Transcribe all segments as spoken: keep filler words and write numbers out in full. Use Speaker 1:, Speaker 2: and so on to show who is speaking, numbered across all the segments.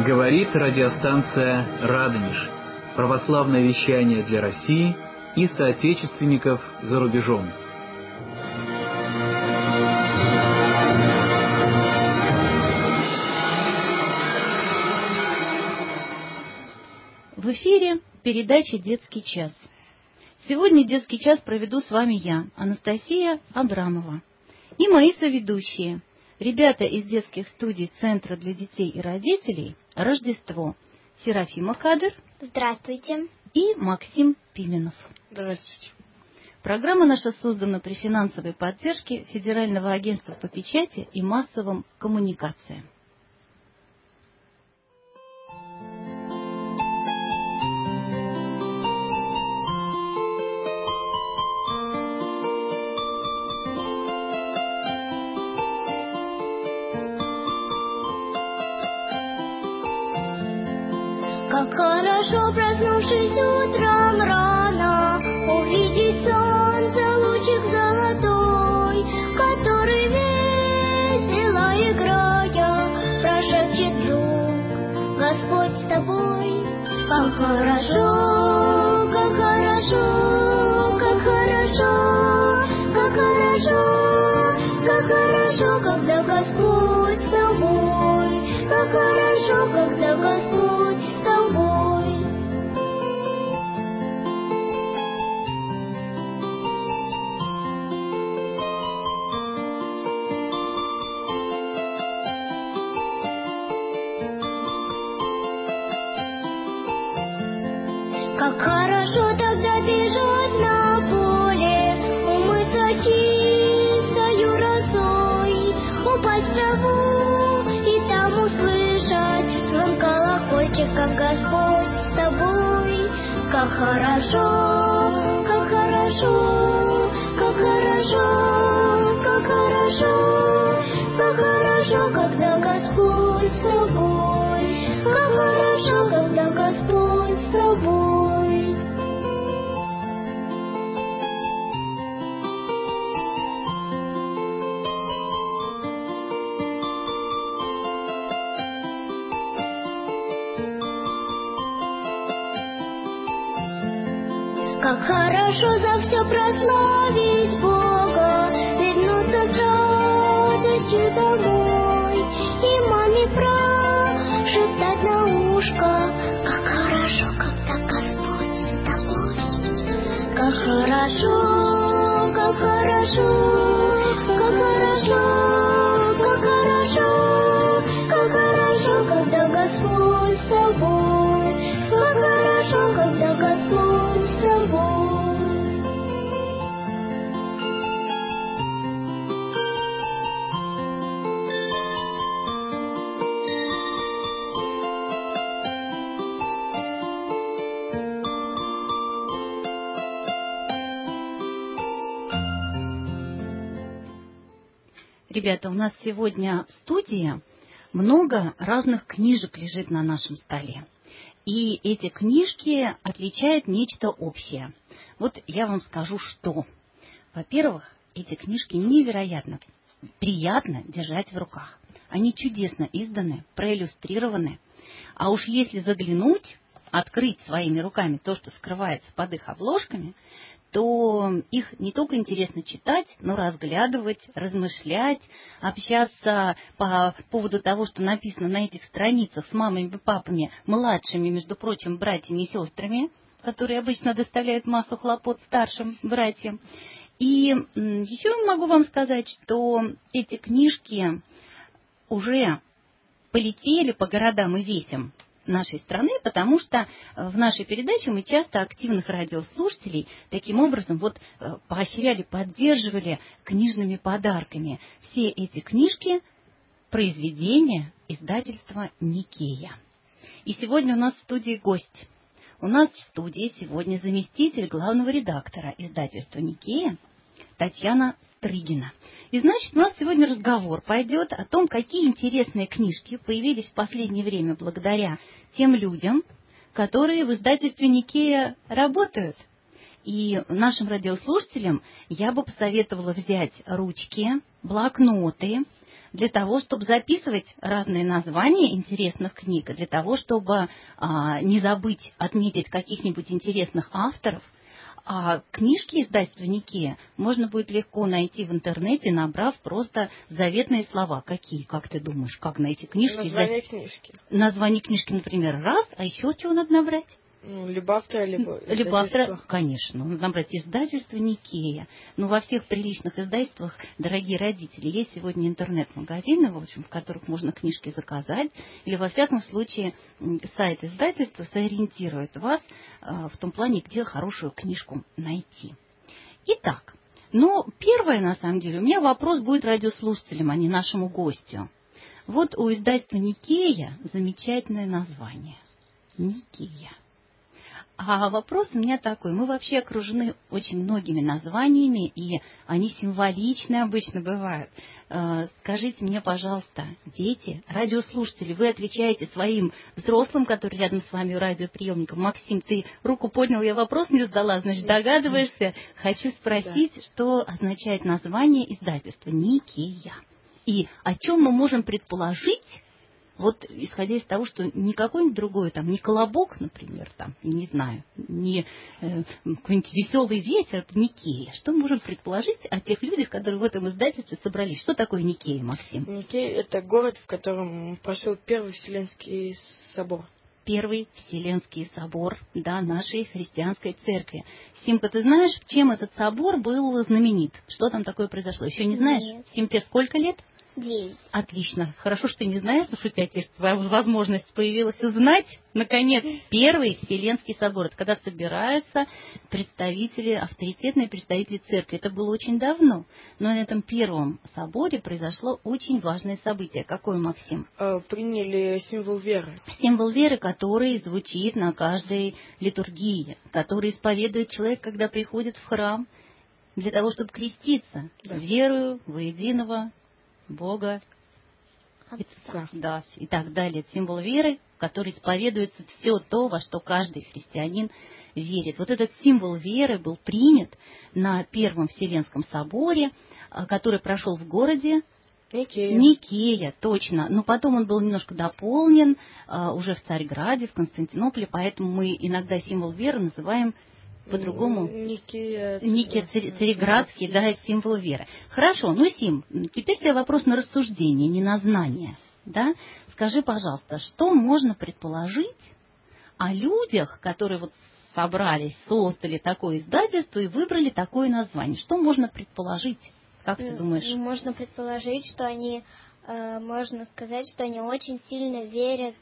Speaker 1: Говорит радиостанция «Радонеж». Православное вещание для России и соотечественников за рубежом.
Speaker 2: В эфире передача «Детский час». Сегодня детский час проведу с вами я, Анастасия Абрамова, и мои соведущие, ребята из детских студий Центра для детей и родителей «Рождество», Серафима Кадыр.
Speaker 3: Здравствуйте.
Speaker 2: И Максим Пименов.
Speaker 4: Здравствуйте.
Speaker 2: Программа наша создана при финансовой поддержке Федерального агентства по печати и массовым коммуникациям.
Speaker 3: Как хорошо, проснувшись утром рано, увидеть солнце лучик золотой, который весело играя прошепчет друг: Господь с тобой. Как хорошо, как хорошо, как хорошо, как хорошо, как хорошо, когда Господь с тобой. Как хорошо, когда Господь с тобой. Как хорошо тогда бежать на поле, умыться чистою росой, упасть в траву и там услышать звон колокольчика: Господь с тобой. Как хорошо, как хорошо, как хорошо, как хорошо, как хорошо, когда Господь с тобой. Как хорошо, когда Господь с тобой. Как хорошо за все прославить Бога, вернуться с радостью домой и маме прошептать на ушко: как хорошо, когда Господь с тобой. Как хорошо, как хорошо, как хорошо, как хорошо, как хорошо, когда Господь с тобой. Как хорошо, когда Господь с тобой.
Speaker 2: Ребята, у нас сегодня в студии много разных книжек лежит на нашем столе. И эти книжки отличают нечто общее. Вот я вам скажу, что. Во-первых, эти книжки невероятно приятно держать в руках. Они чудесно изданы, проиллюстрированы. А уж если заглянуть, открыть своими руками то, что скрывается под их обложками, то их не только интересно читать, но разглядывать, размышлять, общаться по поводу того, что написано на этих страницах с мамами и папами, младшими, между прочим, братьями и сестрами, которые обычно доставляют массу хлопот старшим братьям. И еще могу вам сказать, что эти книжки уже полетели по городам и весям нашей страны, потому что в нашей передаче мы часто активных радиослушателей таким образом вот поощряли, поддерживали книжными подарками. Все эти книжки – произведения издательства «Никея». И сегодня у нас в студии гость. У нас в студии сегодня заместитель главного редактора издательства «Никея» Татьяна Стрыгина. И значит, у нас сегодня разговор пойдет о том, какие интересные книжки появились в последнее время благодаря тем людям, которые в издательстве «Никея» работают. И нашим радиослушателям я бы посоветовала взять ручки, блокноты, для того, чтобы записывать разные названия интересных книг, для того, чтобы а, не забыть отметить каких-нибудь интересных авторов. А книжки издательства Никея можно будет легко найти в интернете, набрав просто заветные слова. Какие, как ты думаешь, как найти книжки?
Speaker 4: Название
Speaker 2: издатель...
Speaker 4: книжки.
Speaker 2: Название книжки, например, раз, а еще чего надо набрать?
Speaker 4: Ну, либо автора, либо
Speaker 2: Либо автора,
Speaker 4: издательство.
Speaker 2: конечно, надо набрать издательство Никея. Но во всех приличных издательствах, дорогие родители, есть сегодня интернет-магазины, в общем, в которых можно книжки заказать. Или, во всяком случае, сайт издательства сориентирует вас э, в том плане, где хорошую книжку найти. Итак, ну, первое, на самом деле, у меня вопрос будет радиослушателям, а не нашему гостю. Вот у издательства Никея замечательное название. Никея. А вопрос у меня такой. Мы вообще окружены очень многими названиями, и они символичны обычно бывают. Скажите мне, пожалуйста, дети, радиослушатели, вы отвечаете своим взрослым, которые рядом с вами у радиоприемника. Максим, ты руку поднял, я вопрос не задала, значит, догадываешься. Хочу спросить, да. Что означает название издательства Никея? И о чем мы можем предположить, вот исходя из того, что не какой-нибудь другой, там, не колобок, например, там, я не знаю, не э, какой-нибудь веселый ветер, это Никея. Что мы можем предположить о тех людях, которые в этом издательстве собрались? Что такое Никея, Максим?
Speaker 4: Никея — это город, в котором прошел Первый Вселенский собор.
Speaker 2: Первый Вселенский собор, да, нашей христианской церкви. Симка, ты знаешь, чем этот собор был знаменит? Что там такое произошло? Еще не знаешь?
Speaker 3: Нет.
Speaker 2: Симке сколько лет?
Speaker 3: Девять.
Speaker 2: Отлично. Хорошо, что ты не знаешь, потому что у тебя теперь возможность появилась узнать, наконец, Первый Вселенский собор. Это когда собираются представители, авторитетные представители церкви. Это было очень давно. Но на этом Первом соборе произошло очень важное событие. Какое, Максим?
Speaker 4: Приняли символ веры.
Speaker 2: Символ веры, который звучит на каждой литургии, который исповедует человек, когда приходит в храм, для того, чтобы креститься. Да. Верую во единого Бога,
Speaker 3: Отца.
Speaker 2: и, да, и так далее. Это символ веры, который исповедуется все то, во что каждый христианин верит. Вот этот символ веры был принят на Первом Вселенском соборе, который прошел в городе
Speaker 4: Никея.
Speaker 2: Никея, точно. Но потом он был немножко дополнен а, уже в Царьграде, в Константинополе, поэтому мы иногда символ веры называем по-другому.
Speaker 4: Никея,
Speaker 2: Никея Царьградский, да, символ веры. Хорошо, ну, Сим, теперь тебе вопрос на рассуждение, не на знание. Да? Скажи, пожалуйста, что можно предположить о людях, которые вот собрались, создали такое издательство и выбрали такое название? Что можно предположить? Как ты думаешь?
Speaker 3: Можно предположить, что они, э, можно сказать, что они очень сильно верят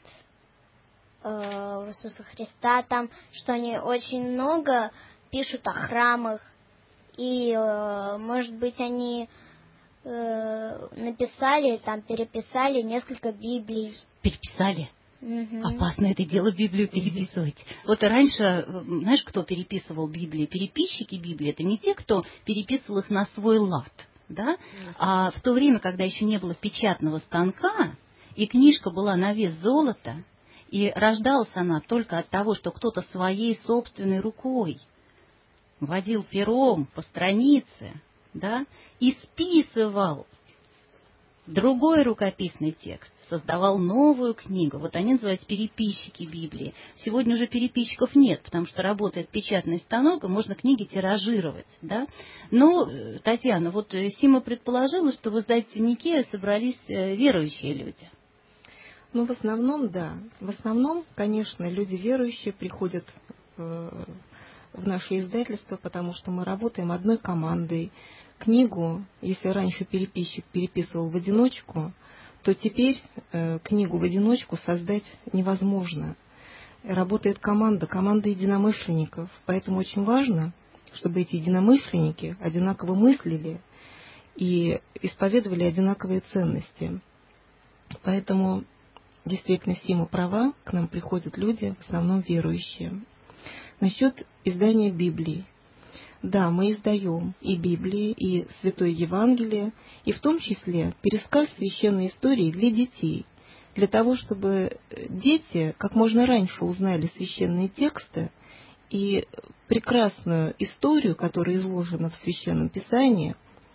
Speaker 3: в Иисуса Христа, там, что они очень много пишут о храмах, и, может быть, они написали, там, переписали несколько Библий.
Speaker 2: Переписали?
Speaker 3: Угу.
Speaker 2: Опасно это дело, Библию переписывать. Вот раньше, знаешь, кто переписывал Библии? Переписчики Библии. Это не те, кто переписывал их на свой лад, да? А в то время, когда еще не было печатного станка, и книжка была на вес золота, и рождалась она только от того, что кто-то своей собственной рукой водил пером по странице, да, и списывал другой рукописный текст, создавал новую книгу. Вот они называются переписчики Библии. Сегодня уже переписчиков нет, потому что работает печатный станок, и можно книги тиражировать. Да? Но, Татьяна, вот Сима предположила, что в издательстве Никея собрались верующие люди.
Speaker 5: Ну, в основном, да. В основном, конечно, люди верующие приходят в наше издательство, потому что мы работаем одной командой. Книгу, если раньше переписчик переписывал в одиночку, то теперь э, книгу в одиночку создать невозможно. Работает команда, команда единомышленников. Поэтому очень важно, чтобы эти единомышленники одинаково мыслили и исповедовали одинаковые ценности. Поэтому действительно, Сима права, к нам приходят люди, в основном верующие. Насчет издания Библии. Да, мы издаем и Библии, и Святое Евангелие, и в том числе пересказ священной истории для детей, для того, чтобы дети как можно раньше узнали священные тексты и прекрасную историю, которая изложена в Священном Писании,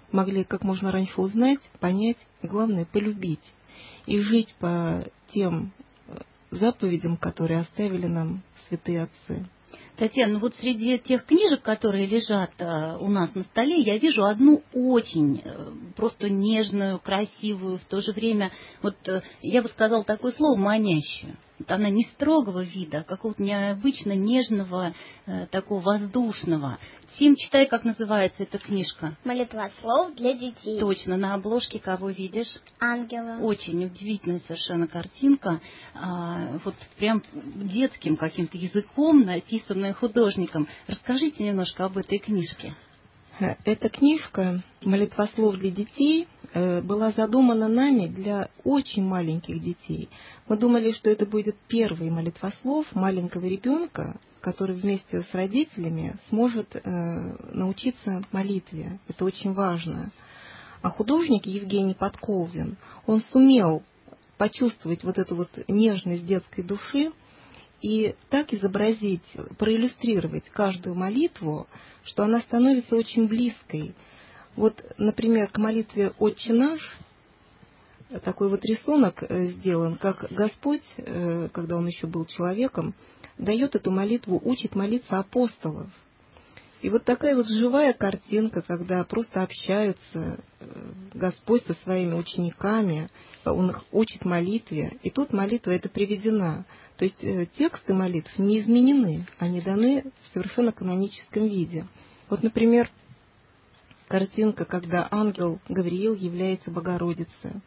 Speaker 5: могли как можно раньше узнать, понять и, главное, полюбить. И жить по тем заповедям, которые оставили нам святые отцы.
Speaker 2: Татьяна, ну вот среди тех книжек, которые лежат э, у нас на столе, я вижу одну очень э, просто нежную, красивую, в то же время, вот э, я бы сказала такое слово, манящую. Вот она не строгого вида, а какого-то необычно нежного, э, такого воздушного. Сим, читай, как называется эта книжка.
Speaker 3: Молитвослов для детей.
Speaker 2: Точно, на обложке кого видишь?
Speaker 3: Ангела.
Speaker 2: Очень удивительная совершенно картинка, а, вот прям детским каким-то языком, написанная художником. Расскажите немножко об этой книжке.
Speaker 5: Эта книжка «Молитвослов для детей» была задумана нами для очень маленьких детей. Мы думали, что это будет первый молитвослов маленького ребенка, который вместе с родителями сможет э, научиться молитве. Это очень важно. А художник Евгений Подколзин, он сумел почувствовать вот эту вот нежность детской души и так изобразить, проиллюстрировать каждую молитву, что она становится очень близкой. Вот, например, к молитве «Отче наш» такой вот рисунок сделан, как Господь, когда Он еще был человеком, дает эту молитву, учит молиться апостолов. И вот такая вот живая картинка, когда просто общаются Господь со своими учениками, Он их учит молитве, и тут молитва эта приведена. То есть тексты молитв не изменены, они даны в совершенно каноническом виде. Вот, например, картинка, когда ангел Гавриил является Богородице,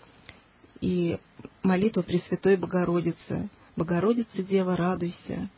Speaker 5: и молитва Пресвятой Богородицы. «Богородица, Дева, радуйся».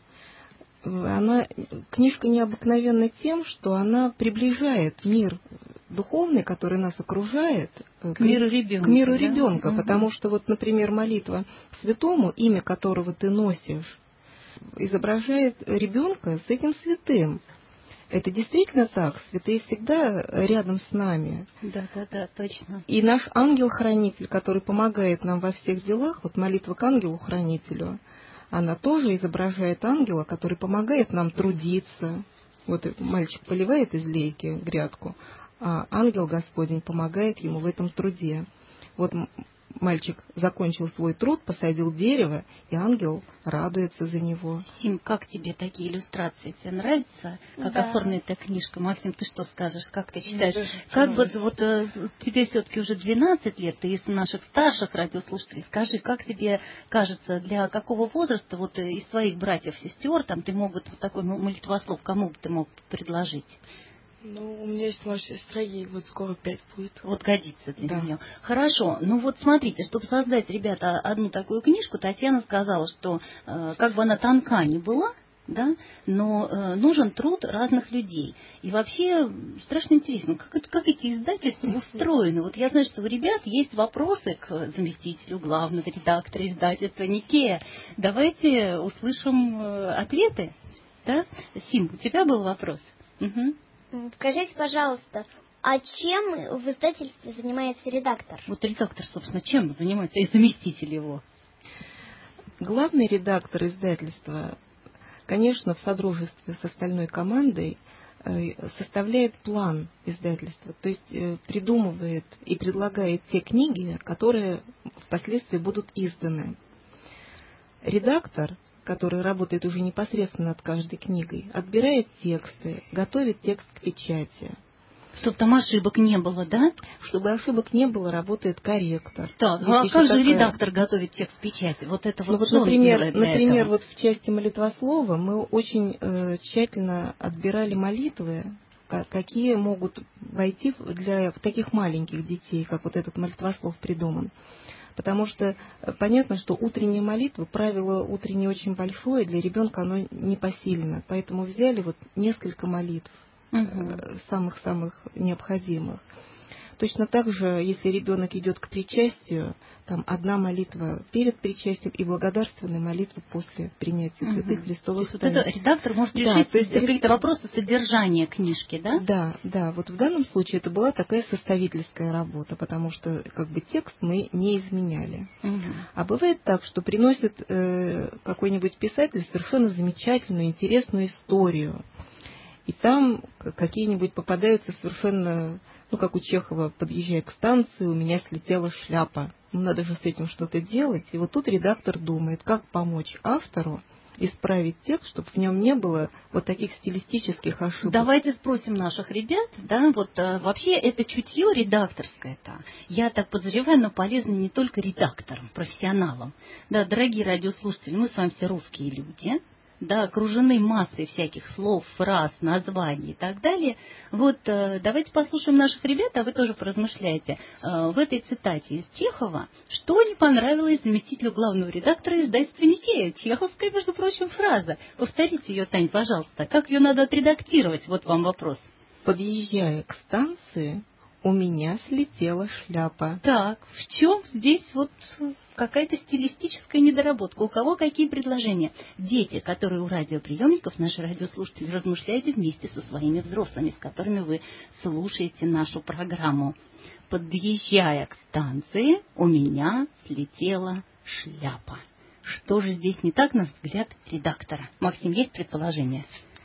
Speaker 5: Она, книжка необыкновенна тем, что она приближает мир духовный, который нас окружает,
Speaker 2: к миру ребенка,
Speaker 5: к миру
Speaker 2: да?
Speaker 5: ребенка,
Speaker 2: Угу.
Speaker 5: Потому что, вот, например, молитва святому, имя которого ты носишь, изображает ребенка с этим святым. Это действительно так. Святые всегда рядом с нами.
Speaker 2: Да, да, да, точно.
Speaker 5: И наш ангел-хранитель, который помогает нам во всех делах, вот молитва к ангелу-хранителю, она тоже изображает ангела, который помогает нам трудиться. Вот мальчик поливает из лейки грядку, а ангел Господень помогает ему в этом труде. Вот мальчик закончил свой труд, посадил дерево, и ангел радуется за него.
Speaker 2: Сим, как тебе такие иллюстрации? Тебе нравится, как
Speaker 3: Да.
Speaker 2: оформлена эта книжка? Максим, ты что скажешь? Как ты считаешь?
Speaker 4: Мне
Speaker 2: Как вот,
Speaker 4: нравится.
Speaker 2: вот э, тебе все-таки уже двенадцать лет, ты из наших старших радиослушателей. Скажи, как тебе кажется, для какого возраста вот э, из твоих братьев, сестер, там ты мог бы такой молитвослов, кому бы ты мог предложить?
Speaker 4: Ну, у меня есть моя сестра, ей вот скоро пять будет.
Speaker 2: Вот годится для
Speaker 4: Да.
Speaker 2: нее. Хорошо. Ну вот смотрите, чтобы создать, ребята, одну такую книжку, Татьяна сказала, что э, как бы она тонка не была, да, но э, нужен труд разных людей. И вообще страшно интересно, как, это- как эти издательства устроены. Вот я знаю, что у ребят есть вопросы к заместителю главного редактора издательства Никея. Давайте услышим э, ответы. Да? Сим, у тебя был вопрос? Угу.
Speaker 3: М, Скажите, пожалуйста, а чем в издательстве занимается редактор?
Speaker 2: Вот редактор, собственно, чем занимается? И заместитель его.
Speaker 5: Главный редактор издательства, конечно, в содружестве с остальной командой э, составляет план издательства, то есть э, придумывает и предлагает те книги, которые впоследствии будут изданы. Редактор, который работает уже непосредственно над каждой книгой, отбирает тексты, готовит текст к печати.
Speaker 2: Чтобы там ошибок не было, да?
Speaker 5: Чтобы ошибок не было, работает корректор.
Speaker 2: Так,
Speaker 5: Есть
Speaker 2: а
Speaker 5: еще
Speaker 2: как же
Speaker 5: такая-
Speaker 2: редактор готовит текст печати? Вот это
Speaker 5: Ну
Speaker 2: вот,
Speaker 5: вот,
Speaker 2: что он
Speaker 5: например,
Speaker 2: делает для
Speaker 5: например
Speaker 2: этого?
Speaker 5: вот в части молитвослова мы очень э, тщательно отбирали молитвы, ка- какие могут войти в- для таких маленьких детей, как вот этот молитвослов придуман. Потому что э, понятно, что утренняя молитва, правило утреннее очень большое, для ребенка оно непосильно. Поэтому взяли вот несколько молитв,
Speaker 2: Угу.
Speaker 5: э, самых-самых необходимых. Точно так же, если ребенок идет к причастию, там одна молитва перед причастием и благодарственная молитва после принятия
Speaker 2: Мгм.
Speaker 5: святых
Speaker 2: То
Speaker 5: христовых
Speaker 2: есть вот это
Speaker 5: таинств.
Speaker 2: редактор может
Speaker 5: Да,
Speaker 2: решить
Speaker 5: то есть
Speaker 2: какие-то вопросы содержания книжки, да?
Speaker 5: Да, да, вот в данном случае это была такая составительская работа, потому что как бы текст мы не изменяли.
Speaker 2: Мгм.
Speaker 5: А бывает так, что приносит э, какой-нибудь писатель совершенно замечательную, интересную историю. И там какие-нибудь попадаются совершенно, ну, как у Чехова, подъезжая к станции, у меня слетела шляпа. Ну, надо же с этим что-то делать. И вот тут редактор думает, как помочь автору исправить текст, чтобы в нем не было вот таких стилистических ошибок.
Speaker 2: Давайте спросим наших ребят, да, вот а, вообще это чутье редакторское-то, я так подозреваю, но полезно не только редакторам, профессионалам. Да, дорогие радиослушатели, мы с вами все русские люди, да, окружены массой всяких слов, фраз, названий и так далее. Вот э, давайте послушаем наших ребят, а вы тоже поразмышляйте. Э, в этой цитате из Чехова, что не понравилось заместителю главного редактора издательства «Никея»? Чеховская, между прочим, фраза. Повторите ее, Тань, пожалуйста. Как ее надо отредактировать? Вот вам вопрос.
Speaker 5: Подъезжая к станции, у меня слетела шляпа.
Speaker 2: Так, в чем здесь вот какая-то стилистическая недоработка? У кого какие предложения? Дети, которые у радиоприемников, наши радиослушатели, размышляйте вместе со своими взрослыми, с которыми вы слушаете нашу программу. Подъезжая к станции, у меня слетела шляпа. Что же здесь не так, на взгляд редактора? Максим, есть предположение?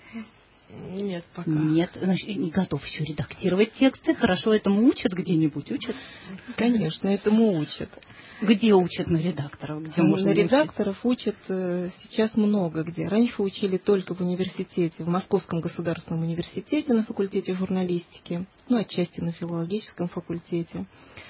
Speaker 4: Нет, пока.
Speaker 2: Нет, значит, не готов еще редактировать тексты. Хорошо, этому учат где-нибудь? Учат?
Speaker 5: Конечно, этому учат.
Speaker 2: Где учат на редакторов? Где можно
Speaker 5: на редакторов учат сейчас много где. Раньше учили только в университете, в Московском государственном университете на факультете журналистики, ну, отчасти на филологическом факультете.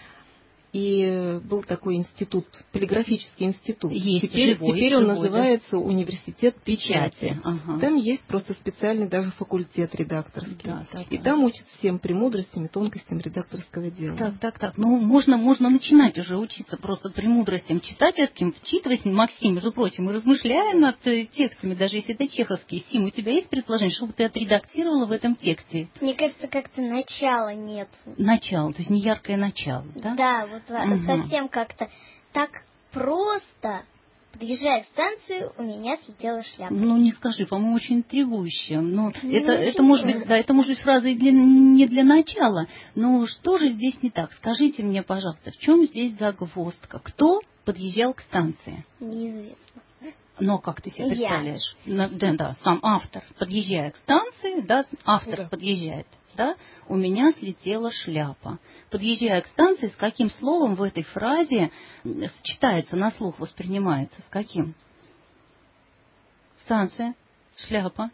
Speaker 5: И был такой институт, полиграфический институт.
Speaker 2: Есть,
Speaker 5: теперь
Speaker 2: живой,
Speaker 5: теперь он
Speaker 2: живой,
Speaker 5: называется
Speaker 2: да?
Speaker 5: Университет печати.
Speaker 2: печати. Ага.
Speaker 5: Там есть просто специальный даже факультет редакторский.
Speaker 2: Да, да,
Speaker 5: и
Speaker 2: да.
Speaker 5: там учат всем премудростям и тонкостям редакторского дела.
Speaker 2: Так, так, так. Ну, можно, можно начинать уже учиться просто премудростям читательским, вчитываясь. Максим, между прочим, мы размышляем над текстами, даже если это чеховские. Сим, у тебя есть предложение, чтобы ты отредактировала в этом тексте?
Speaker 3: Мне кажется, как-то начала нет.
Speaker 2: Начало, то есть не яркое начало, да?
Speaker 3: Да, вот
Speaker 2: Угу.
Speaker 3: совсем как-то так просто. Подъезжая к станции, у меня слетела шляпа.
Speaker 2: Ну, не скажи, по-моему, очень интригующе. Но
Speaker 3: не
Speaker 2: это,
Speaker 3: очень
Speaker 2: это, может быть, да, это может быть фраза и для, не для начала. Но что же здесь не так? Скажите мне, пожалуйста, в чем здесь загвоздка? Кто подъезжал к станции?
Speaker 3: Неизвестно.
Speaker 2: Но как ты себе
Speaker 3: Я.
Speaker 2: представляешь? На- Да, да, сам автор, подъезжая к станции, да, автор
Speaker 4: Да.
Speaker 2: подъезжает, да, у меня слетела шляпа. Подъезжая к станции, с каким словом в этой фразе читается, на слух воспринимается? С каким? Станция, шляпа,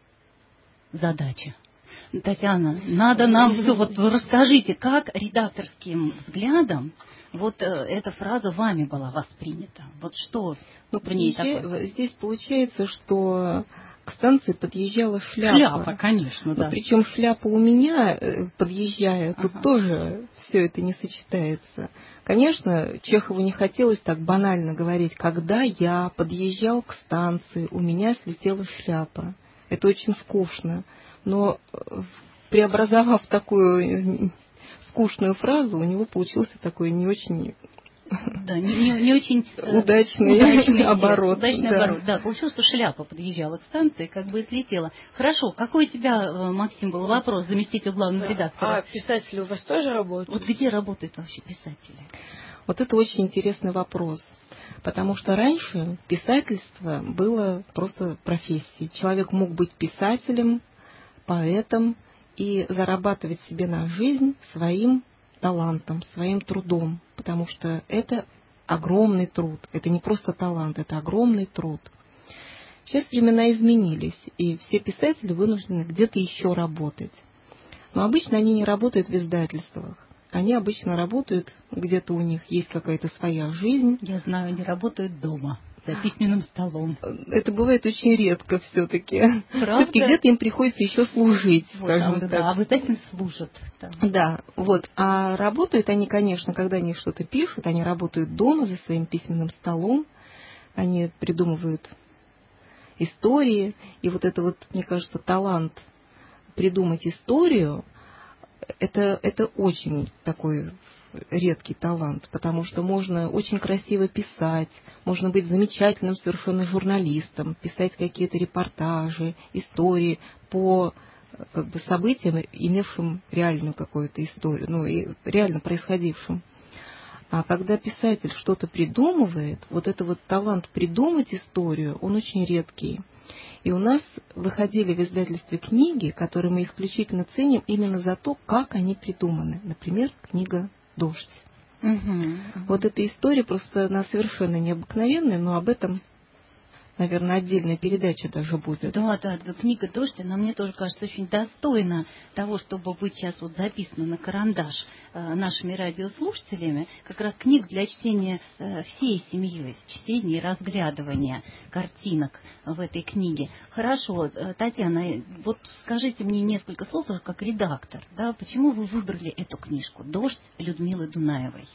Speaker 2: задача. Татьяна, надо нам все, вот вы расскажите, как редакторским взглядом вот э, эта фраза вами была воспринята? Вот что
Speaker 5: Ну,
Speaker 2: про ней
Speaker 5: здесь,
Speaker 2: такое?
Speaker 5: здесь получается, что к станции подъезжала шляпа.
Speaker 2: Шляпа, конечно, да.
Speaker 5: Ну, причем шляпа у меня, э, подъезжая, тут
Speaker 2: Ага.
Speaker 5: тоже все это не сочетается. Конечно, Чехову не хотелось так банально говорить, когда я подъезжал к станции, у меня слетела шляпа. Это очень скучно. Но э, преобразовав такую скучную фразу, у него получился такой не очень...
Speaker 2: Да, не, не, не очень э,
Speaker 5: удачный,
Speaker 2: удачный
Speaker 5: оборот.
Speaker 2: Текст, удачный
Speaker 5: да.
Speaker 2: оборот. Да, получилось, что шляпа подъезжала к станции, как бы и слетела. Хорошо, какой у тебя, э, Максим, был вопрос, заместитель главного редактора?
Speaker 4: А писатели у вас тоже работают?
Speaker 2: Вот где работают вообще писатели?
Speaker 5: Вот это очень интересный вопрос. Потому что раньше писательство было просто профессией. Человек мог быть писателем, поэтом и зарабатывать себе на жизнь своим талантом, своим трудом. Потому что это огромный труд. Это не просто талант, это огромный труд. Сейчас времена изменились, и все писатели вынуждены где-то еще работать. Но обычно они не работают в издательствах. Они обычно работают, где-то у них есть какая-то своя жизнь.
Speaker 2: Я знаю, они работают дома, за письменным столом.
Speaker 5: Это бывает очень редко все-таки.
Speaker 2: Правда?
Speaker 5: Все-таки где-то им приходится еще служить,
Speaker 2: Вот,
Speaker 5: скажем
Speaker 2: а,
Speaker 5: так.
Speaker 2: да, а в издательстве служат. Да.
Speaker 5: Да, вот. А работают они, конечно, когда они что-то пишут, они работают дома за своим письменным столом, они придумывают истории. И вот это вот, мне кажется, талант придумать историю, это, это очень такой редкий талант, потому что можно очень красиво писать, можно быть замечательным совершенно журналистом, писать какие-то репортажи, истории по как бы событиям, имевшим реальную какую-то историю, ну и реально происходившим. А когда писатель что-то придумывает, вот это вот талант придумать историю, он очень редкий. И у нас выходили в издательстве книги, которые мы исключительно ценим именно за то, как они придуманы. Например, книга «Дождь».
Speaker 2: Угу, угу.
Speaker 5: Вот эта история просто она совершенно необыкновенная, но об этом, наверное, отдельная передача даже будет.
Speaker 2: Да, да, да, книга «Дождь», она мне тоже кажется очень достойна того, чтобы быть сейчас вот записана на карандаш э, нашими радиослушателями. Как раз книг для чтения э, всей семьей, чтения и разглядывания картинок в этой книге. Хорошо, э, Татьяна, вот скажите мне несколько слов как редактор, да, почему вы выбрали эту книжку «Дождь» Людмилы Дунаевой?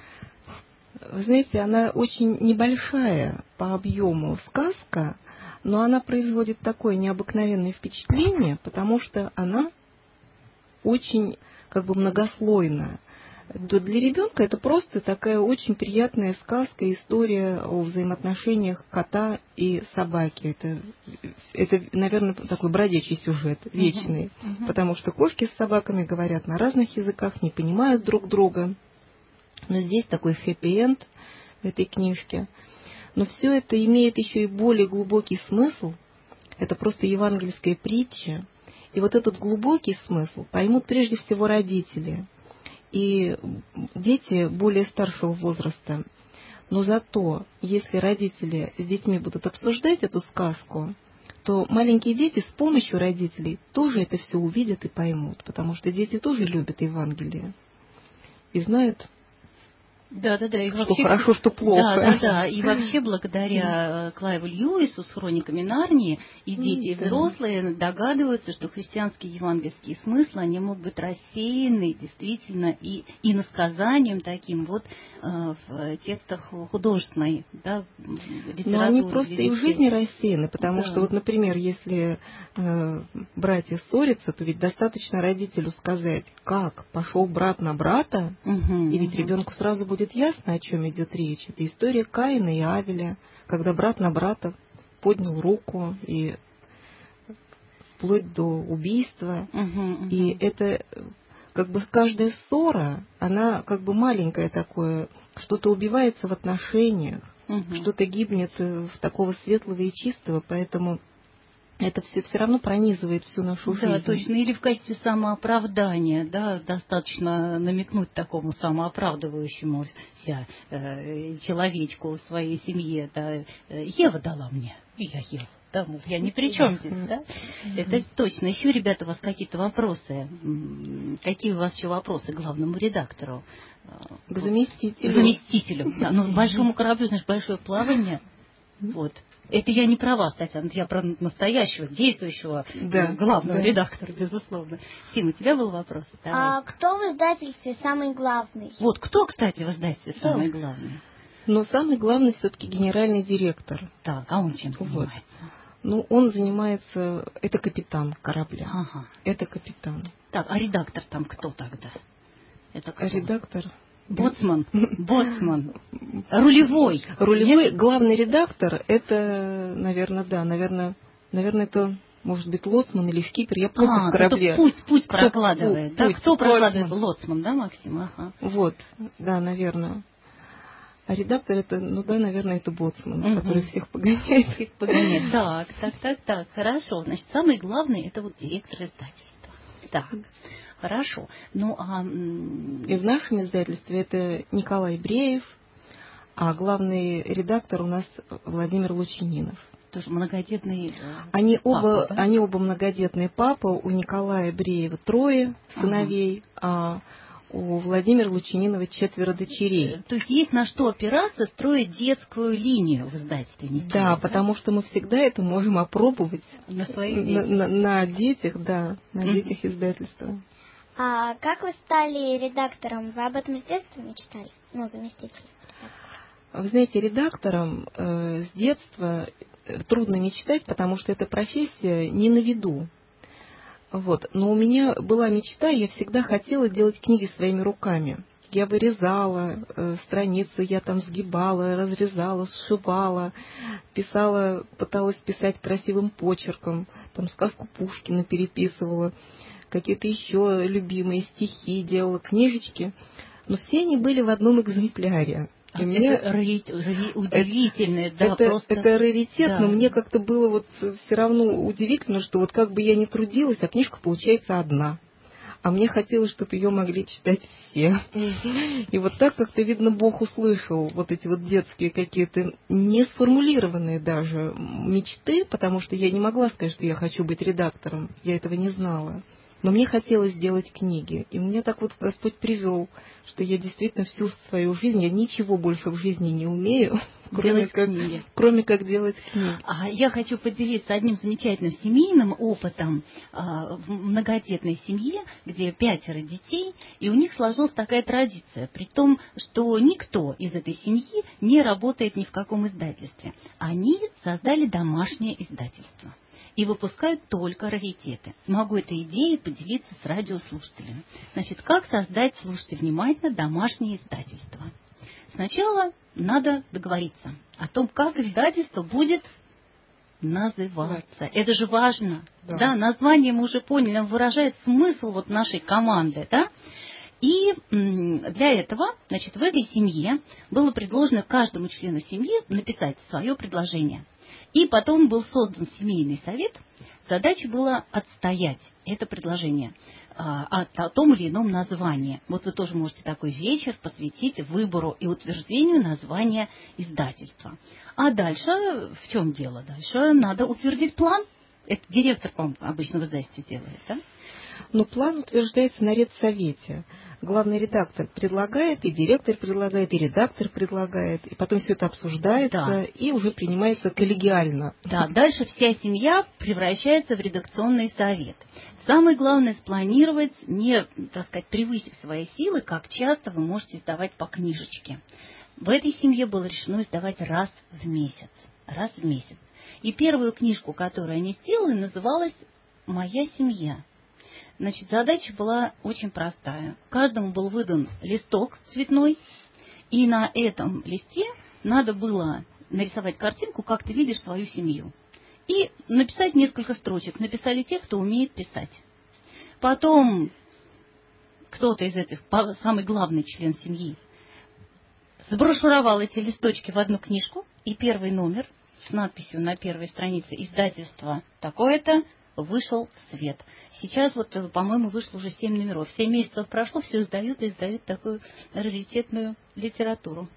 Speaker 5: Вы знаете, она очень небольшая по объему сказка, но она производит такое необыкновенное впечатление, потому что она очень как бы многослойная. Для ребенка это просто такая очень приятная сказка, история о взаимоотношениях кота и собаки. Это, это наверное, такой бродячий сюжет, вечный, uh-huh, uh-huh. потому что кошки с собаками говорят на разных языках, не понимают друг друга. Но здесь такой хэппи-энд в этой книжке. Но все это имеет еще и более глубокий смысл. Это просто евангельская притча. И вот этот глубокий смысл поймут прежде всего родители и дети более старшего возраста. Но зато, если родители с детьми будут обсуждать эту сказку, то маленькие дети с помощью родителей тоже это все увидят и поймут. Потому что дети тоже любят Евангелие и знают,
Speaker 2: да, да, да. И
Speaker 5: что
Speaker 2: вообще,
Speaker 5: хорошо, что плохо.
Speaker 2: Да, да, да. И вообще, благодаря Клайву Льюису с «Хрониками Нарнии» и дети, и взрослые догадываются, что христианские евангельские смыслы, они могут быть рассеяны действительно и иносказанием таким вот э, в текстах художественной, да, литературы.
Speaker 5: Но они просто и в жизни рассеяны, потому
Speaker 2: да.
Speaker 5: что, вот, например, если э, братья ссорятся, то ведь достаточно родителю сказать, как пошел брат на брата,
Speaker 2: угу,
Speaker 5: и ведь
Speaker 2: угу.
Speaker 5: ребенку сразу будет Будет ясно, о чем идет речь. Это история Каина и Авеля, когда брат на брата поднял руку и вплоть до убийства.
Speaker 2: Угу, угу.
Speaker 5: И это как бы каждая ссора, она как бы маленькое такое, что-то убивается в отношениях, угу. что-то гибнет в такого светлого и чистого, поэтому это все все равно пронизывает всю нашу
Speaker 2: да,
Speaker 5: жизнь.
Speaker 2: Да, точно. Или в качестве самооправдания, да, достаточно намекнуть такому самооправдывающемуся э, человечку в своей семье. Да, Ева дала мне, и я ел. Да, мол, я ни при чем здесь, да? Это точно. Еще, ребята, у вас какие-то вопросы? Какие у вас еще вопросы к главному редактору?
Speaker 5: К заместителю.
Speaker 2: К заместителю, да. Ну, большому кораблю, знаешь, большое плавание. Вот. Это я не про вас, Татьяна, я про настоящего, действующего
Speaker 5: да,
Speaker 2: главного
Speaker 5: да.
Speaker 2: редактора, безусловно. Сим, у тебя был вопрос?
Speaker 3: Давай. А кто в издательстве самый главный?
Speaker 2: Вот, кто, кстати, в издательстве кто? самый главный?
Speaker 5: Но самый главный все-таки генеральный директор.
Speaker 2: Так, а он чем занимается?
Speaker 5: Вот. Ну, он занимается, это капитан корабля.
Speaker 2: Ага.
Speaker 5: Это капитан.
Speaker 2: Так, а редактор там кто тогда? Это кто?
Speaker 5: А редактор...
Speaker 2: Боцман, боцман, рулевой.
Speaker 5: Рулевой,
Speaker 2: Нет?
Speaker 5: главный редактор, это, наверное, да, наверное, наверное, это может быть лоцман или шкипер, я плохо
Speaker 2: а,
Speaker 5: в корабле.
Speaker 2: Это путь, путь
Speaker 5: кто,
Speaker 2: прокладывает,
Speaker 5: путь,
Speaker 2: да?
Speaker 5: путь,
Speaker 2: Кто прокладывает?
Speaker 5: лоцман.
Speaker 2: Лоцман, да, Максим? Ага.
Speaker 5: Вот, да, наверное. А редактор это, ну да, наверное, это боцман, угу. который всех погоняет.
Speaker 2: Всех погоняет. Так, так, так, так, хорошо. Значит, самый главный это вот директор издательства. Так. Хорошо. Ну, а...
Speaker 5: И в нашем издательстве это Николай Бреев, а главный редактор у нас Владимир Лучининов.
Speaker 2: Тоже многодетный
Speaker 5: они
Speaker 2: папа,
Speaker 5: оба,
Speaker 2: да?
Speaker 5: Они оба многодетные папы. У Николая Бреева трое сыновей, ага. а у Владимира Лучининова четверо дочерей.
Speaker 2: То есть есть на что опираться, строить детскую линию в издательстве Никита,
Speaker 5: да,
Speaker 2: да,
Speaker 5: потому что мы всегда это можем опробовать
Speaker 2: на своих
Speaker 5: детях. На, на, на детях, да, на
Speaker 2: mm-hmm.
Speaker 5: детях издательства.
Speaker 3: А как вы стали редактором? Вы об этом с детства мечтали? Ну, заместителем.
Speaker 5: Вы знаете, редактором э, с детства трудно мечтать, потому что эта профессия не на виду. Вот. Но у меня была мечта, я всегда хотела делать книги своими руками. Я вырезала э, страницы, я там сгибала, разрезала, сшивала, писала, пыталась писать красивым почерком, там сказку Пушкина переписывала, какие-то еще любимые стихи, делала книжечки. Но все они были в одном экземпляре. И мне...
Speaker 2: Это рари... рари... удивительно,
Speaker 5: это,
Speaker 2: да,
Speaker 5: это,
Speaker 2: просто...
Speaker 5: это раритет,
Speaker 2: да.
Speaker 5: Но мне как-то было вот все равно удивительно, что вот как бы я ни трудилась, а книжка получается одна. А мне хотелось, чтобы ее могли читать все. И вот так как-то, видно, Бог услышал вот эти вот детские какие-то не сформулированные даже мечты, потому что я не могла сказать, что я хочу быть редактором. Я этого не знала. Но мне хотелось делать книги. И мне так вот Господь привел, что я действительно всю свою жизнь, я ничего больше в жизни не умею, кроме как, кроме как делать книги.
Speaker 2: А я хочу поделиться одним замечательным семейным опытом а, в многодетной семье, где пятеро детей, и у них сложилась такая традиция, при том, что никто из этой семьи не работает ни в каком издательстве. Они создали домашнее издательство и выпускают только раритеты. Могу этой идеей поделиться с радиослушателями. Значит, как создать, слушайте внимательно, домашнее издательство? Сначала надо договориться о том, как издательство будет называться. Это же важно. Да. Да, название мы уже поняли, оно выражает смысл вот нашей команды, да? И для этого, значит, в этой семье было предложено каждому члену семьи написать свое предложение. И потом был создан семейный совет. Задача была отстоять это предложение о, о том или ином названии. Вот вы тоже можете такой вечер посвятить выбору и утверждению названия издательства. А дальше в чем дело? Дальше надо утвердить план. Это директор, по-моему, обычно в издательстве делает, да?
Speaker 5: Но план утверждается на редсовете. Главный редактор предлагает, и директор предлагает, и редактор предлагает, и потом все это обсуждается, да. И уже принимается коллегиально.
Speaker 2: Да, дальше вся семья превращается в редакционный совет. Самое главное спланировать, не, так сказать, превысив свои силы, как часто вы можете издавать по книжечке. В этой семье было решено издавать раз в месяц. Раз в месяц. И первую книжку, которую они сделали, называлась «Моя семья». Значит, задача была очень простая. Каждому был выдан листок цветной, и на этом листе надо было нарисовать картинку, как ты видишь свою семью. И написать несколько строчек. Написали те, кто умеет писать. Потом кто-то из этих, самый главный член семьи, сброшуровал эти листочки в одну книжку, и первый номер с надписью на первой странице издательства такое-то вышел в свет. Сейчас, вот, по-моему, вышло уже семь номеров. Семь месяцев прошло, все издают и издают такую раритетную литературу.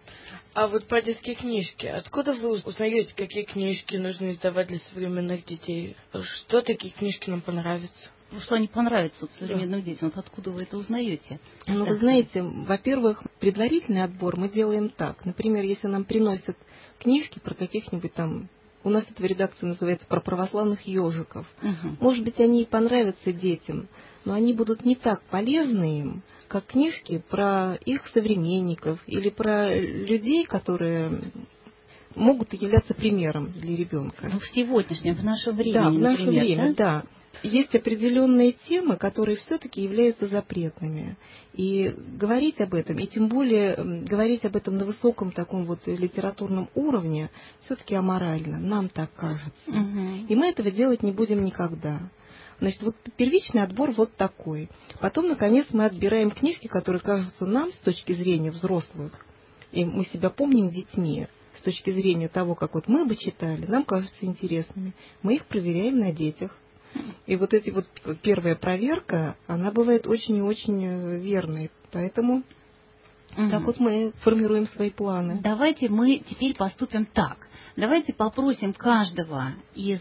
Speaker 4: А вот по детские книжки, откуда вы узнаете, какие книжки нужно издавать для современных детей? Что такие книжки нам понравятся?
Speaker 2: Что они понравятся современным да. детям? Вот откуда вы это узнаете?
Speaker 5: Ну, вы знаете, во-первых, предварительный отбор мы делаем так. Например, если нам приносят книжки про каких-нибудь там... У нас это в редакции называется «Про православных ежиков». Угу. Может быть, они и понравятся детям, но они будут не так полезны им, как книжки про их современников или про людей, которые могут являться примером для ребенка.
Speaker 2: Ну, в сегодняшнем, в наше время,
Speaker 5: да, в наше
Speaker 2: например,
Speaker 5: время,
Speaker 2: да?
Speaker 5: да. Есть определенные темы, которые все-таки являются запретными. И говорить об этом, и тем более говорить об этом на высоком таком вот литературном уровне, все-таки аморально, нам так кажется. Угу. И мы этого делать не будем никогда. Значит, вот первичный отбор вот такой. Потом, наконец, мы отбираем книжки, которые кажутся нам с точки зрения взрослых, и мы себя помним детьми, с точки зрения того, как вот мы бы читали, нам кажутся интересными. Мы их проверяем на детях. И вот эти вот первая проверка, она бывает очень и очень верной. Поэтому угу. так вот мы формируем свои планы.
Speaker 2: Давайте мы теперь поступим так. Давайте попросим каждого из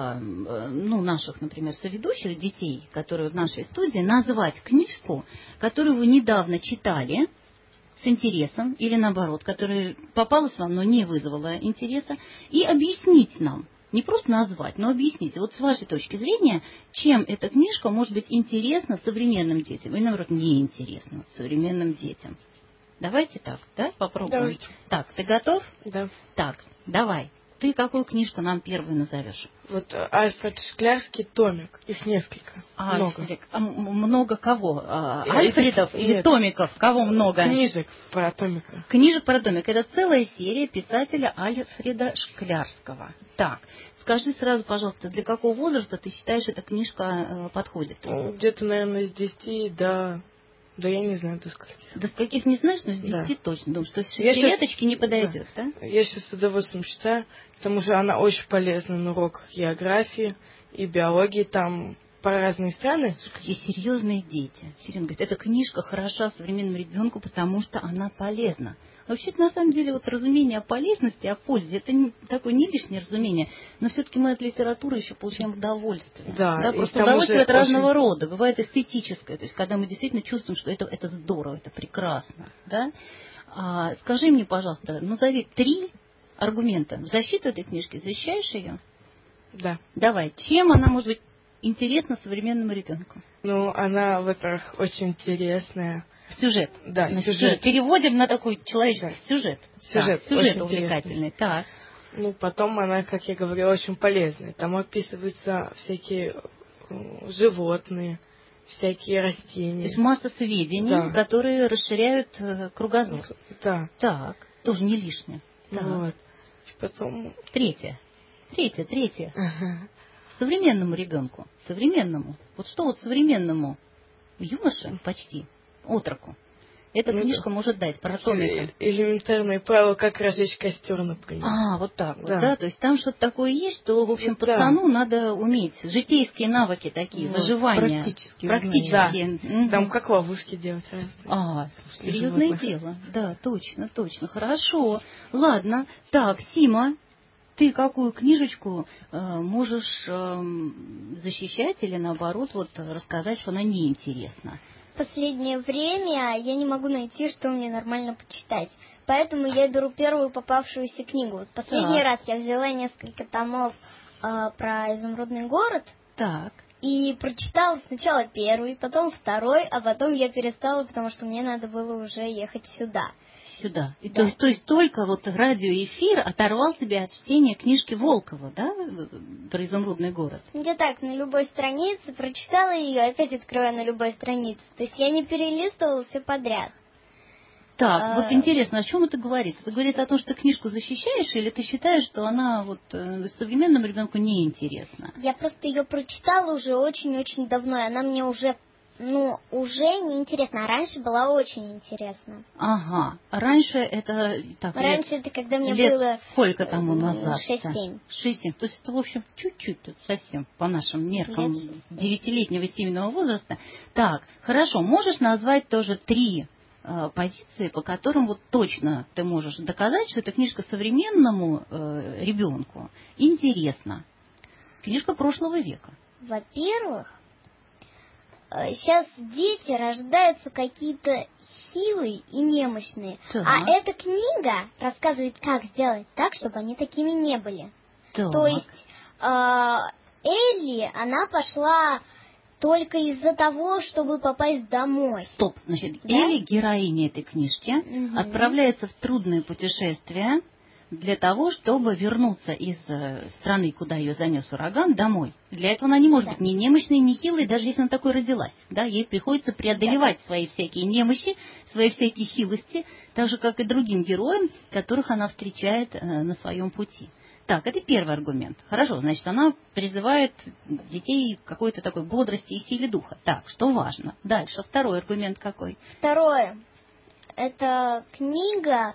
Speaker 2: ну, наших, например, соведущих детей, которые в нашей студии, назвать книжку, которую вы недавно читали с интересом, или наоборот, которая попалась вам, но не вызвала интереса, и объяснить нам. Не просто назвать, но объясните. Вот с вашей точки зрения, чем эта книжка может быть интересна современным детям, или, наоборот, неинтересна современным детям. Давайте так, да, попробуем.
Speaker 4: Давайте.
Speaker 2: Так, ты готов?
Speaker 4: Да.
Speaker 2: Так, давай. Ты какую книжку нам первую назовешь?
Speaker 4: Вот Альфред Шклярский «Томик». Их несколько.
Speaker 2: Альфред. Много. А, много кого? А, Альфредов или Нет. Томиков? Кого много?
Speaker 4: Книжек про Томика.
Speaker 2: Книжек про Томика. Это целая серия писателя Альфреда Шклярского. Так, скажи сразу, пожалуйста, для какого возраста ты считаешь, эта книжка э, подходит?
Speaker 4: Где-то, наверное, с десяти до Да я не знаю, до скольких.
Speaker 2: До скольких не знаешь, но с десяти
Speaker 4: Да.
Speaker 2: точно. Думаю, что с
Speaker 4: Я
Speaker 2: шестилеточки
Speaker 4: щас-
Speaker 2: не подойдет, да?
Speaker 4: Я сейчас с удовольствием читаю, к тому же она очень полезна на уроках географии и биологии, там по разные страны.
Speaker 2: Какие серьезные дети. Серьезно говорит, эта книжка хороша современному ребенку, потому что она полезна. Вообще, на самом деле, вот разумение о полезности, о пользе, это не, такое не лишнее разумение, но все-таки мы от литературы еще получаем удовольствие.
Speaker 4: Да, и
Speaker 2: просто
Speaker 4: к тому
Speaker 2: удовольствие
Speaker 4: же
Speaker 2: от разного
Speaker 4: очень-
Speaker 2: рода. Бывает эстетическое, то есть когда мы действительно чувствуем, что это, это здорово, это прекрасно. Да? А, скажи мне, пожалуйста, назови три аргумента в защиту этой книжки. Защищаешь ее?
Speaker 4: Да.
Speaker 2: Давай. Чем она может быть интересна современному ребенку?
Speaker 4: Ну, она, во-первых, очень интересная.
Speaker 2: Сюжет.
Speaker 4: Да,
Speaker 2: Значит,
Speaker 4: сюжет.
Speaker 2: Переводим на такой человеческий сюжет.
Speaker 4: Сюжет
Speaker 2: Так, сюжет
Speaker 4: очень
Speaker 2: увлекательный. Так.
Speaker 4: Ну, потом она, как я говорила, очень полезная. Там описываются всякие э, животные, всякие
Speaker 2: То
Speaker 4: растения.
Speaker 2: есть масса сведений,
Speaker 4: Да.
Speaker 2: которые расширяют э, кругозор.
Speaker 4: Да.
Speaker 2: Так. Тоже не лишнее. Так.
Speaker 4: Вот. Потом...
Speaker 2: Третье. Третье, третье.
Speaker 4: Ага.
Speaker 2: Современному ребенку. Современному. Вот что вот современному юноше почти, отроку, эта
Speaker 4: Ну,
Speaker 2: книжка
Speaker 4: да.
Speaker 2: может дать про атомика.
Speaker 4: Элементарные правила, как разжечь костер, например.
Speaker 2: А, вот так вот,
Speaker 4: Да.
Speaker 2: да. То есть там что-то такое есть, что, в общем,
Speaker 4: Вот да.
Speaker 2: пацану надо уметь. Житейские навыки такие,
Speaker 4: Вот,
Speaker 2: выживания.
Speaker 5: практические
Speaker 2: Практические. Мгм.
Speaker 4: Там как ловушки делать разные.
Speaker 2: А, слушай,
Speaker 4: И
Speaker 2: серьезное
Speaker 4: животных.
Speaker 2: дело. Да, точно, точно. Хорошо. Ладно. Так, Сима, ты какую книжечку э, можешь э, защищать или, наоборот, вот рассказать, что она неинтересна?
Speaker 3: В последнее время я не могу найти, что мне нормально почитать. Поэтому я беру первую попавшуюся книгу. Вот последний
Speaker 2: Так.
Speaker 3: раз я взяла несколько томов э, про изумрудный город
Speaker 2: Так.
Speaker 3: и прочитала сначала первый, потом второй, а потом я перестала, потому что мне надо было уже ехать сюда.
Speaker 2: Сюда. И
Speaker 3: Да.
Speaker 2: то, есть, то есть только вот радиоэфир оторвал тебя от чтения книжки Волкова, да, про изумрудный город?
Speaker 3: Я так, на любой странице прочитала ее, опять открываю на любой странице. То есть я не перелистывала все подряд.
Speaker 2: Так,
Speaker 3: А-
Speaker 2: вот интересно, о чем это говорит? Это говорит о том, что ты книжку защищаешь, или ты считаешь, что она вот э, современному ребенку неинтересна?
Speaker 3: Я просто ее прочитала уже очень-очень давно, и она мне уже, ну, уже не интересна. А раньше была очень интересна.
Speaker 2: Ага. Раньше это... Так,
Speaker 3: Раньше
Speaker 2: лет,
Speaker 3: это когда мне
Speaker 2: лет
Speaker 3: было
Speaker 2: сколько тому
Speaker 3: м,
Speaker 2: назад?
Speaker 3: шесть-семь.
Speaker 2: Шесть-семь. То есть это, в общем, чуть-чуть, тут совсем по нашим меркам
Speaker 3: Лет шесть-семь.
Speaker 2: девятилетнего семейного возраста. Так, хорошо. Можешь назвать тоже три э, позиции, по которым вот точно ты можешь доказать, что эта книжка современному э, ребенку интересна? Книжка прошлого века.
Speaker 3: Во-первых, сейчас дети рождаются какие-то хилые и немощные.
Speaker 2: Так.
Speaker 3: А эта книга рассказывает, как сделать так, чтобы они такими не были.
Speaker 2: Так.
Speaker 3: То есть э, Элли, она пошла только из-за того, чтобы попасть домой.
Speaker 2: Стоп. Значит,
Speaker 3: Да?
Speaker 2: Элли, героиня этой книжки,
Speaker 3: Мгм.
Speaker 2: отправляется в трудное путешествие для того, чтобы вернуться из э, страны, куда ее занес ураган, домой. Для этого она не может
Speaker 3: Да.
Speaker 2: быть ни немощной, ни хилой, даже если она такой родилась. Да? Ей приходится преодолевать свои всякие немощи, свои всякие хилости, так же, как и другим героям, которых она встречает э, на своем пути. Так, это первый аргумент. Хорошо, значит, она призывает детей к какой-то такой бодрости и силе духа. Так, что важно. Дальше, второй аргумент какой?
Speaker 3: Второе. Эта книга,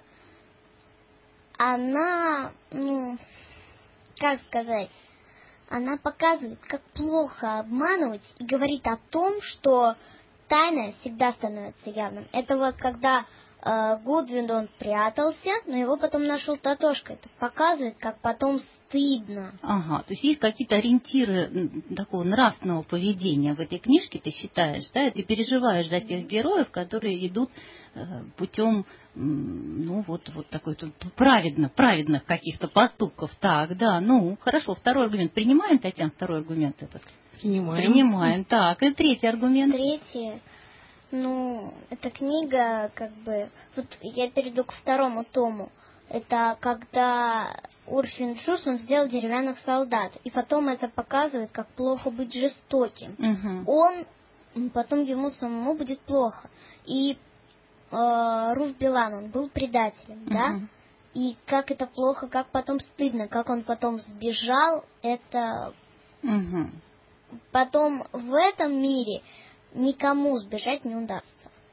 Speaker 3: она, ну, как сказать, она показывает, как плохо обманывать и говорит о том, что тайное всегда становится явным. Это вот когда э, Гудвин, он прятался, но его потом нашел Татошка. Это показывает, как потом стыдно.
Speaker 2: Ага, то есть есть какие-то ориентиры м, такого нравственного поведения в этой книжке, ты считаешь, да, и ты переживаешь за тех героев, которые идут э, путем, м, ну, вот, вот такой тут праведно, праведных каких-то поступков. Так, да, ну, хорошо, второй аргумент. Принимаем, Татьяна, второй аргумент этот?
Speaker 5: Принимаем.
Speaker 2: Принимаем. Так, и третий аргумент.
Speaker 3: Третье, ну, эта книга, как бы, вот я перейду к второму тому. Это когда Урфин Джюс, он сделал деревянных солдат. И потом это показывает, как плохо быть жестоким.
Speaker 2: Мгм.
Speaker 3: Он, м, потом ему самому будет плохо. И э, Руф Билан, он был предателем, да?
Speaker 2: Мгм.
Speaker 3: И как это плохо, как потом стыдно, как он потом сбежал, это
Speaker 2: Мгм.
Speaker 3: потом в этом мире никому сбежать не удастся.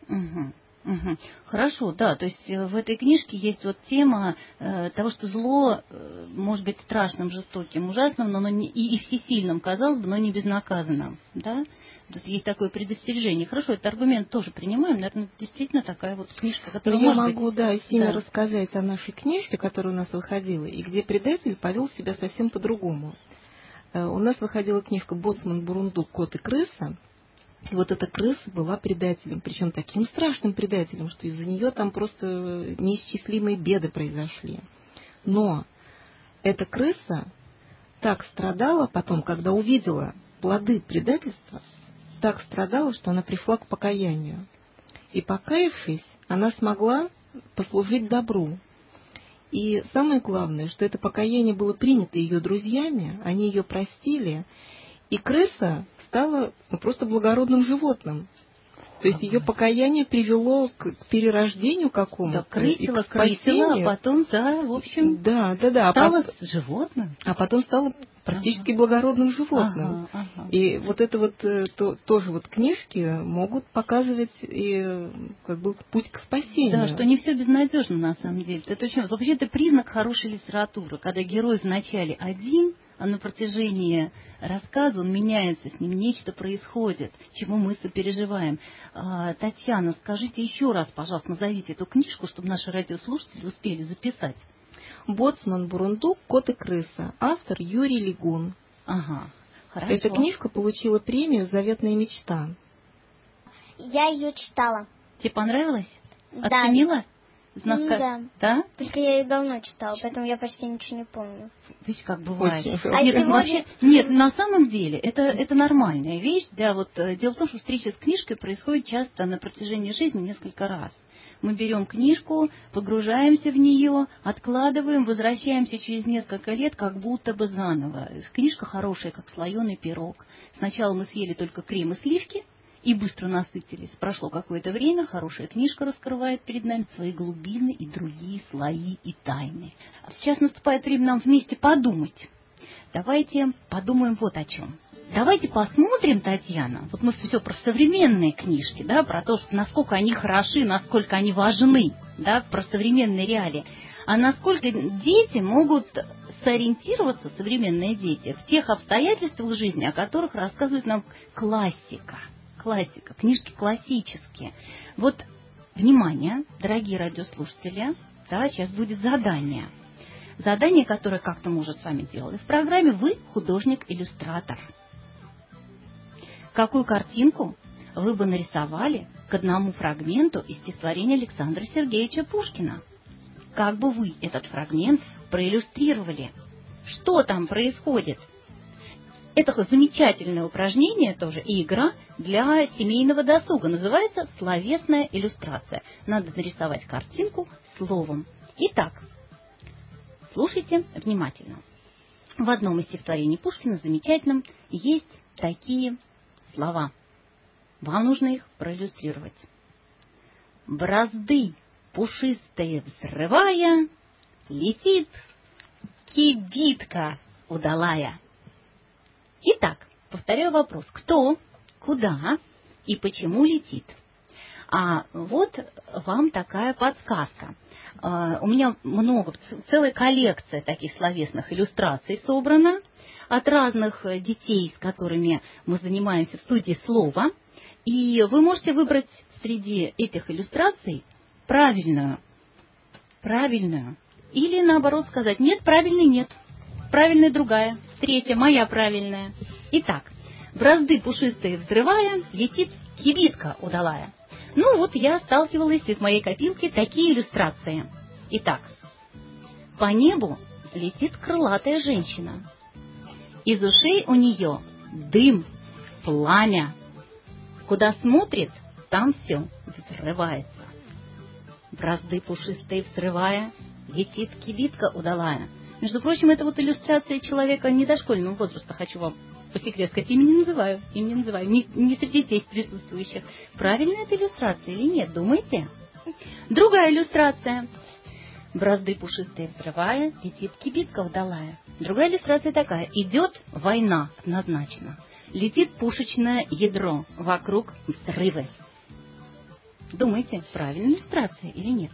Speaker 2: Угу. Угу. Хорошо, да, то есть в этой книжке есть вот тема э, того, что зло э, может быть страшным, жестоким, ужасным, но, но не, и, и всесильным, казалось бы, но не безнаказанным, да? То есть есть такое предостережение. Хорошо, этот аргумент тоже принимаем, наверное, действительно такая вот книжка, которая
Speaker 5: но
Speaker 2: может
Speaker 5: я могу,
Speaker 2: быть...
Speaker 5: да, Симе
Speaker 2: да.
Speaker 5: рассказать о нашей книжке, которая у нас выходила, и где предатель повел себя совсем по-другому. У нас выходила книжка «Боцман, Бурундук, кот и крыса». И вот эта крыса была предателем, причем таким страшным предателем, что из-за нее там просто неисчислимые беды произошли. Но эта крыса так страдала потом, когда увидела плоды предательства, так страдала, что она пришла к покаянию. И покаявшись, она смогла послужить добру. И самое главное, что это покаяние было принято ее друзьями, они ее простили, и крыса стала ну, просто благородным животным. То есть ее покаяние привело к перерождению какому-то.
Speaker 2: Да, крысила,
Speaker 5: и к крысила,
Speaker 2: а потом, да, в общем,
Speaker 5: да, да, да.
Speaker 2: стала
Speaker 5: а потом,
Speaker 2: животным.
Speaker 5: А потом стала практически ага. благородным животным.
Speaker 2: Ага, ага.
Speaker 5: И вот это вот то, тоже вот книжки могут показывать и как бы путь к спасению.
Speaker 2: Да, что не все безнадежно на самом деле. Это очень, вообще это признак хорошей литературы, когда герой вначале один, а на протяжении рассказа он меняется, с ним нечто происходит, чему мы сопереживаем. А, Татьяна, скажите еще раз, пожалуйста, назовите эту книжку, чтобы наши радиослушатели успели записать.
Speaker 5: «Боцман, Бурундук, кот и крыса». Автор Юрий Лигун.
Speaker 2: Ага, хорошо.
Speaker 5: Эта книжка получила премию «Заветная мечта».
Speaker 3: Я ее читала.
Speaker 2: Тебе понравилось?
Speaker 3: Да.
Speaker 2: Оценила? Знак...
Speaker 3: Да.
Speaker 2: Да?
Speaker 3: Только я ее давно читала, поэтому я почти ничего не помню.
Speaker 2: Видите, как бывает.
Speaker 5: Очень.
Speaker 3: А
Speaker 2: нет,
Speaker 3: сегодня...
Speaker 2: вообще, нет, на самом деле это, это нормальная вещь. Да, вот, дело в том, что встреча с книжкой происходит часто на протяжении жизни несколько раз. Мы берем книжку, погружаемся в нее, откладываем, возвращаемся через несколько лет, как будто бы заново. Книжка хорошая, как слоеный пирог. Сначала мы съели только крем и сливки и быстро насытились. Прошло какое-то время, хорошая книжка раскрывает перед нами свои глубины и другие слои и тайны. А сейчас наступает время нам вместе подумать. Давайте подумаем вот о чем. Давайте посмотрим, Татьяна, вот мы все про современные книжки, да, про то, что насколько они хороши, насколько они важны, да, про современные реалии, а насколько дети могут сориентироваться, современные дети, в тех обстоятельствах жизни, о которых рассказывает нам классика, классика, книжки классические. Вот, внимание, дорогие радиослушатели, да, сейчас будет задание. Задание, которое как-то мы уже с вами делали в программе «Вы художник-иллюстратор». Какую картинку вы бы нарисовали к одному фрагменту из стихотворения Александра Сергеевича Пушкина? Как бы вы этот фрагмент проиллюстрировали? Что там происходит? Это замечательное упражнение тоже и игра для семейного досуга. Называется «Словесная иллюстрация». Надо нарисовать картинку словом. Итак, слушайте внимательно. В одном из стихотворений Пушкина, замечательном, есть такие слова. Вам нужно их проиллюстрировать. Бразды пушистые взрывая, летит кибитка удалая. Итак, повторяю вопрос. Кто, куда и почему летит? А вот вам такая подсказка. У меня много, целая коллекция таких словесных иллюстраций собрана от разных детей, с которыми мы занимаемся в студии слова. И вы можете выбрать среди этих иллюстраций правильную. Правильную. Или наоборот сказать, нет, правильной нет. Правильная другая. Третья, моя правильная. Итак, бразды пушистые взрывая, летит кибитка удалая. Ну вот я сталкивалась из моей копилки такие иллюстрации. Итак, по небу летит крылатая женщина. Из ушей у нее дым, пламя. Куда смотрит, там все взрывается. Бразды пушистые взрывая, летит кибитка удалая. Между прочим, это вот иллюстрация человека не дошкольного возраста, хочу вам по секрету сказать. Имя не называю, имя не называю, не, не среди здесь присутствующих. Правильная это иллюстрация или нет, думаете? Другая иллюстрация. Бразды пушистые взрывая, летит кибитка удалая. Другая иллюстрация такая. Идет война однозначно. Летит пушечное ядро, вокруг взрывы. Думаете, правильная иллюстрация или нет?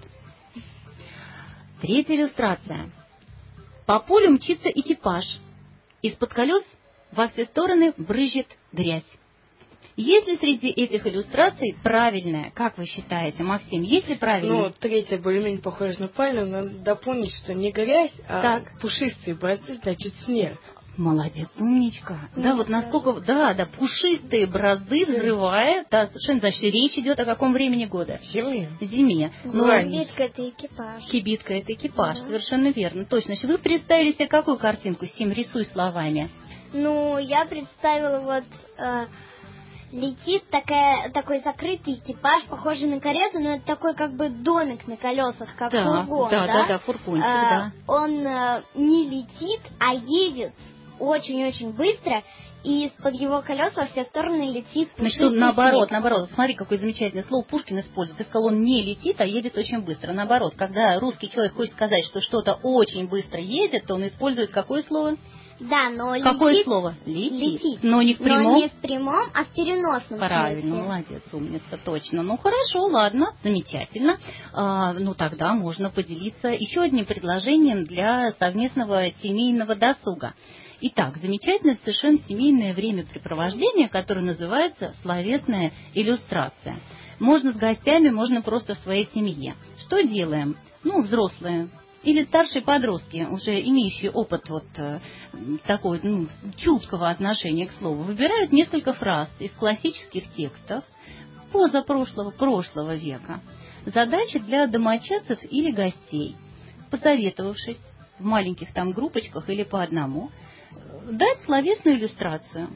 Speaker 2: Третья иллюстрация. По полю мчится экипаж. Из-под колес во все стороны брызжет грязь. Есть ли среди этих иллюстраций правильная? Как вы считаете, Максим, есть ли правильная?
Speaker 4: Ну, третья более-менее похожа на правильную, но надо дополнить, что не грязь, а
Speaker 2: так.
Speaker 4: пушистые бразды, значит, снег.
Speaker 2: Молодец, умничка.
Speaker 3: Ну,
Speaker 2: да, вот насколько... Да, да, пушистые бразды, взрывая. Да, совершенно, значит, речь идет о каком времени года?
Speaker 4: Зиме.
Speaker 2: Зиме.
Speaker 3: Ну,
Speaker 2: Но...
Speaker 3: кибитка — это экипаж.
Speaker 2: Кибитка — это экипаж,
Speaker 3: Да.
Speaker 2: совершенно верно. Точно. Значит, вы представили себе какую картинку? Сим, рисуй словами.
Speaker 3: Ну, я представила вот... э, летит такая, такой закрытый экипаж, похожий на карету, но это такой как бы домик на колесах, как
Speaker 2: Да,
Speaker 3: фургон,
Speaker 2: да,
Speaker 3: да?
Speaker 2: да, да, фургончик,
Speaker 3: А,
Speaker 2: да.
Speaker 3: Он э, не летит, а едет очень-очень быстро, и из-под его колес во все стороны летит
Speaker 2: Значит,
Speaker 3: пушистый
Speaker 2: наоборот,
Speaker 3: снег.
Speaker 2: наоборот. Смотри, какое замечательное слово Пушкин использует. Ты сказал, он не летит, а едет очень быстро. Наоборот, когда русский человек хочет сказать, что что-то очень быстро едет, то он использует какое слово?
Speaker 3: Да, но
Speaker 2: Какое
Speaker 3: летит,
Speaker 2: слово? Летит.
Speaker 3: летит.
Speaker 2: Но не в прямом?
Speaker 3: Но не в прямом, а в переносном
Speaker 2: Правильно,
Speaker 3: смысле.
Speaker 2: молодец, умница, точно. Ну, хорошо, ладно, замечательно. А, ну, тогда можно поделиться еще одним предложением для совместного семейного досуга. Итак, замечательное совершенно семейное времяпрепровождение, которое называется словесная иллюстрация. Можно с гостями, можно просто в своей семье. Что делаем? Ну, взрослые или старшие подростки, уже имеющие опыт вот э, такой, ну, чуткого отношения к слову, выбирают несколько фраз из классических текстов позапрошлого, прошлого века. Задача для домочадцев или гостей, посоветовавшись в маленьких там группочках или по одному, дать словесную иллюстрацию.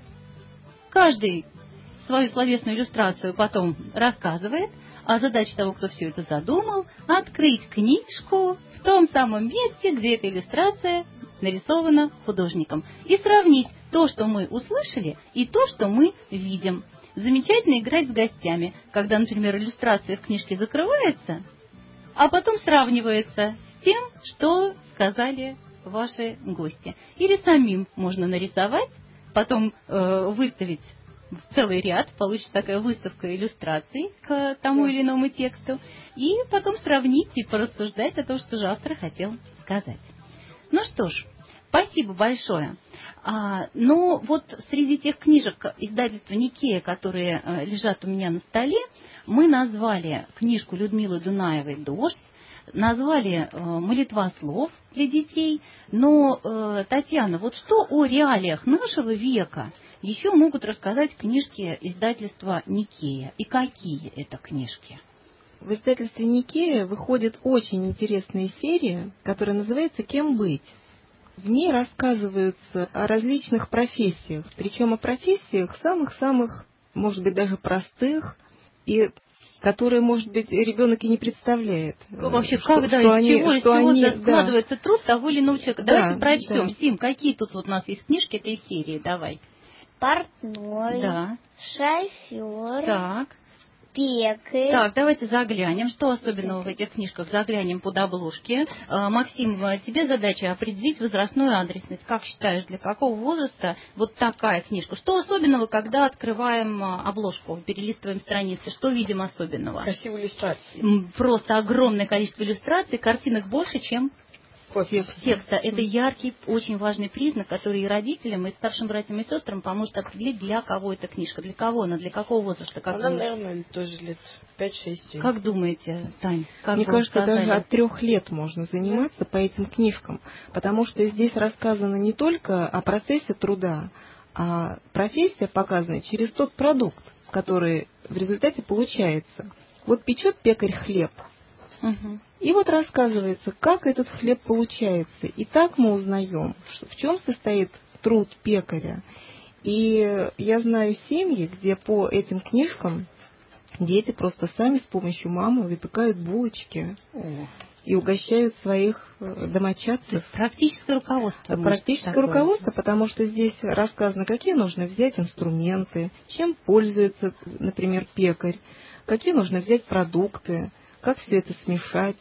Speaker 2: Каждый свою словесную иллюстрацию потом рассказывает, а задача того, кто все это задумал, открыть книжку в том самом месте, где эта иллюстрация нарисована художником, и сравнить то, что мы услышали, и то, что мы видим. Замечательно играть с гостями, когда, например, иллюстрация в книжке закрывается, а потом сравнивается с тем, что сказали ваши гости. Или самим можно нарисовать, потом э, выставить в целый ряд, получится такая выставка иллюстраций к тому или иному тексту, и потом сравнить и порассуждать о том, что же автор хотел сказать. Ну что ж, спасибо большое. А, но вот среди тех книжек издательства Никея, которые э, лежат у меня на столе, мы назвали книжку Людмилы Дунаевой «Дождь», назвали э, «Молитва слов» для детей. Но, э, Татьяна, вот что о реалиях нашего века еще могут рассказать книжки издательства Никея? И какие это книжки?
Speaker 5: В издательстве Никея выходит очень интересная серия, которая называется «Кем быть?». В ней рассказываются о различных профессиях, причем о профессиях самых-самых, может быть, даже простых, и которые, может быть, ребенок и не представляет.
Speaker 2: Ну, вообще,
Speaker 5: что,
Speaker 2: когда,
Speaker 5: что
Speaker 2: из
Speaker 5: они,
Speaker 2: чего, из
Speaker 5: что
Speaker 2: чего
Speaker 5: они,
Speaker 2: складывается да. труд того или иного человека?
Speaker 5: Да,
Speaker 2: Давайте прочтем.
Speaker 5: Да.
Speaker 2: Сим, какие тут вот у нас есть книжки этой серии? Давай.
Speaker 3: Портной,
Speaker 2: да.
Speaker 3: шофер,
Speaker 2: так.
Speaker 3: пекарь.
Speaker 2: Так, давайте заглянем. Что особенного в этих книжках? Заглянем под обложки. Максим, тебе задача определить возрастную адресность. Как считаешь, для какого возраста вот такая книжка? Что особенного, когда открываем обложку, перелистываем страницы? Что видим особенного?
Speaker 4: Красивые иллюстрации.
Speaker 2: Просто огромное количество иллюстраций, картинок больше, чем текста. Это яркий, очень важный признак, который и родителям, и старшим братьям и сестрам поможет определить, для кого эта книжка, для кого она, для какого возраста. Как
Speaker 4: она,
Speaker 2: думаете?
Speaker 4: наверное, тоже лет пять-шесть-семь.
Speaker 2: Как думаете, Тань? Как
Speaker 5: Мне кажется,
Speaker 2: сказали?
Speaker 5: даже от трех лет можно заниматься по этим книжкам, потому что здесь рассказано не только о процессе труда, а профессия показана через тот продукт, который в результате получается. Вот печет пекарь хлеб.
Speaker 2: Угу.
Speaker 5: И вот рассказывается, как этот хлеб получается. И так мы узнаем, в чем состоит труд пекаря. И я знаю семьи, где по этим книжкам дети просто сами с помощью мамы выпекают булочки О. и угощают своих домочадцев.
Speaker 2: Практическое руководство.
Speaker 5: Практическое руководство, потому что здесь рассказано, какие нужно взять инструменты, чем пользуется, например, пекарь, какие нужно взять продукты, как все это смешать,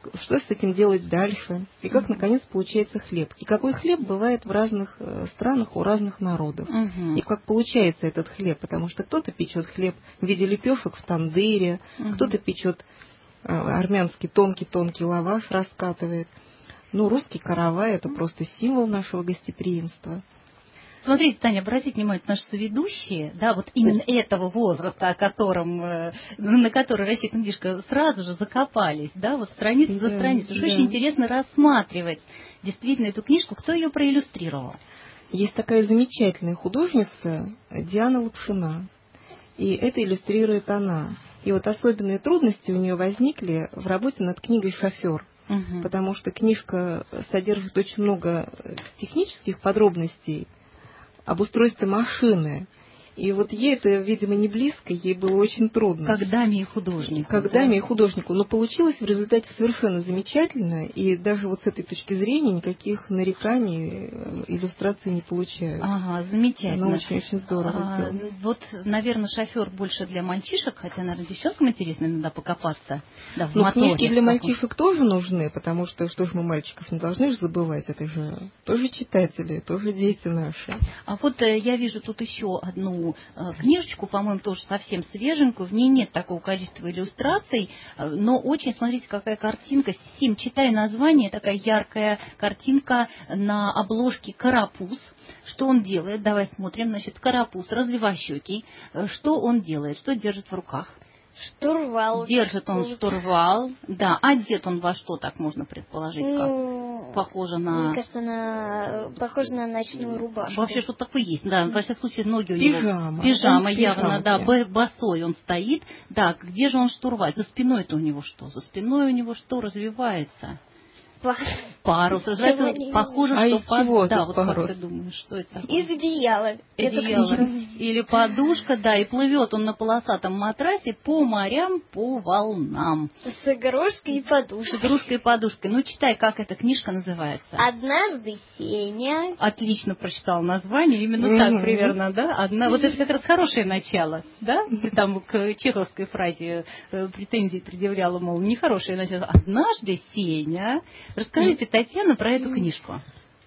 Speaker 5: что с этим делать дальше, и как, наконец, получается хлеб. И какой хлеб бывает в разных странах у разных народов.
Speaker 2: Угу.
Speaker 5: И как получается этот хлеб, потому что кто-то печет хлеб в виде лепешек в тандыре, угу. кто-то печет армянский тонкий-тонкий лаваш, раскатывает. Ну, русский каравай – это просто символ нашего гостеприимства.
Speaker 2: Смотрите, Таня, обратите внимание, наши соведущие, да, вот именно этого возраста, о котором, на который рассчитана книжка, сразу же закопались, да, вот страница за
Speaker 5: да,
Speaker 2: страницей. Уж
Speaker 5: да.
Speaker 2: очень интересно рассматривать действительно эту книжку. Кто ее проиллюстрировал?
Speaker 5: Есть такая замечательная художница Диана Лапшина, и это иллюстрирует она. И вот особенные трудности у нее возникли в работе над книгой «Шофер», угу. потому что книжка содержит очень много технических подробностей об устройстве машины. И вот ей это, видимо, не близко, ей было очень трудно.
Speaker 2: Как даме и художнику.
Speaker 5: Как
Speaker 2: да?
Speaker 5: даме и художнику. Но получилось в результате совершенно замечательно. И даже вот с этой точки зрения никаких нареканий, иллюстраций не получают.
Speaker 2: Ага, замечательно.
Speaker 5: Она очень-очень здорово
Speaker 2: а,
Speaker 5: сделана.
Speaker 2: Вот, наверное, «Шофер» больше для мальчишек, хотя, наверное, девчонкам интересно иногда покопаться. Да, в
Speaker 5: Но
Speaker 2: моторе,
Speaker 5: книжки для мальчишек тоже нужны, потому что, что же мы мальчиков не должны же забывать, это же тоже читатели, тоже дети наши.
Speaker 2: А вот я вижу тут еще одну книжечку, по-моему, тоже совсем свеженькую. В ней нет такого количества иллюстраций, но очень, смотрите, какая картинка. Сим, читай название, такая яркая картинка на обложке «Карапуз». Что он делает? Давай смотрим. Значит, карапуз, развиващекий. Что он делает? Что держит в руках?
Speaker 3: Штурвал.
Speaker 2: Держит он штурвал, да. Одет он во что, так можно предположить, как?
Speaker 3: Ну,
Speaker 2: похоже на...
Speaker 3: Мне кажется, на... похоже на ночную рубашку.
Speaker 2: Вообще что такое есть, да. Во всяком случае, ноги у
Speaker 5: пижама.
Speaker 2: него... Пижама.
Speaker 5: Он
Speaker 2: явно,
Speaker 5: пижамке.
Speaker 2: да. Босой он стоит. Да, где же он штурвал? За спиной-то у него что? За спиной у него что развивается?
Speaker 3: Парус.
Speaker 2: Парус.
Speaker 3: Чего
Speaker 2: Похоже,
Speaker 5: а
Speaker 2: что...
Speaker 5: из чего
Speaker 2: да,
Speaker 5: тут
Speaker 2: вот
Speaker 5: парус?
Speaker 2: как ты думаешь, что это такое?
Speaker 3: Из одеяла.
Speaker 2: Одеяло. Или подушка, да, и плывет он на полосатом матрасе по морям, по волнам.
Speaker 3: С игрушкой и подушкой.
Speaker 2: С игрушкой и подушкой. Ну, читай, как эта книжка называется.
Speaker 3: Однажды Сеня.
Speaker 2: Отлично прочитал название, именно
Speaker 5: Mm-hmm.
Speaker 2: так примерно, да? Одна, вот это как раз хорошее начало, да? Ты там к чеховской фразе э, претензии предъявляла, мол, нехорошее начало. Однажды Сеня. Расскажите, Татьяна, про эту книжку.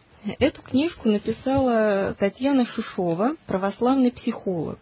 Speaker 5: Эту книжку написала Татьяна Шишова, православный психолог.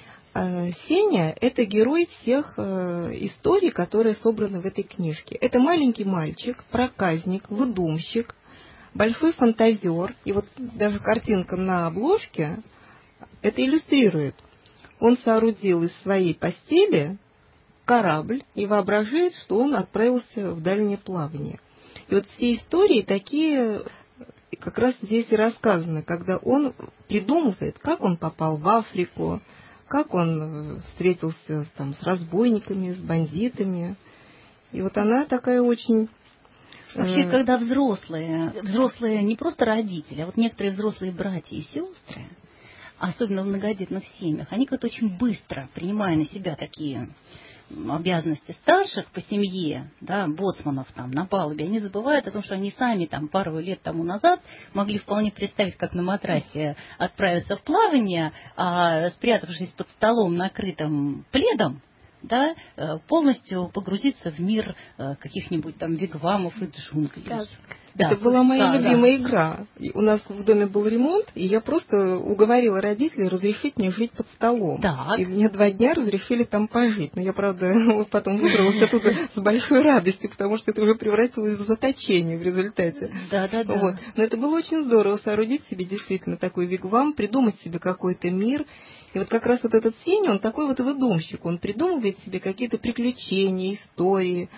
Speaker 5: Сеня – это герой всех историй, которые собраны в этой книжке. Это маленький мальчик, проказник, выдумщик, большой фантазер. И вот даже картинка на обложке это иллюстрирует. Он соорудил из своей постели корабль и воображает, что он отправился в дальнее плавание. И вот все истории такие... как раз здесь и рассказано, когда он придумывает, как он попал в Африку, как он встретился там, с разбойниками, с бандитами. И вот она такая очень...
Speaker 2: Вообще, когда взрослые, взрослые не просто родители, а вот некоторые взрослые братья и сестры, особенно в многодетных семьях, они как-то очень быстро, принимая на себя такие... обязанности старших по семье, да, боцманов там на палубе, они забывают о том, что они сами там пару лет тому назад могли вполне представить, как на матрасе отправиться в плавание, а спрятавшись под столом, накрытым пледом, да, полностью погрузиться в мир каких-нибудь там вигвамов и джунглей.
Speaker 5: Да, это была моя да, любимая да. игра. И у нас в доме был ремонт, и я просто уговорила родителей разрешить мне жить под столом.
Speaker 2: Так.
Speaker 5: И мне два дня разрешили там пожить. Но я, правда, потом выбралась оттуда с большой радостью, потому что это уже превратилось в заточение в результате.
Speaker 2: Да, да, да.
Speaker 5: Вот. Но это было очень здорово соорудить себе действительно такой вигвам, придумать себе какой-то мир. И вот как раз вот этот Сеня, он такой вот выдумщик. Он придумывает себе какие-то приключения, истории.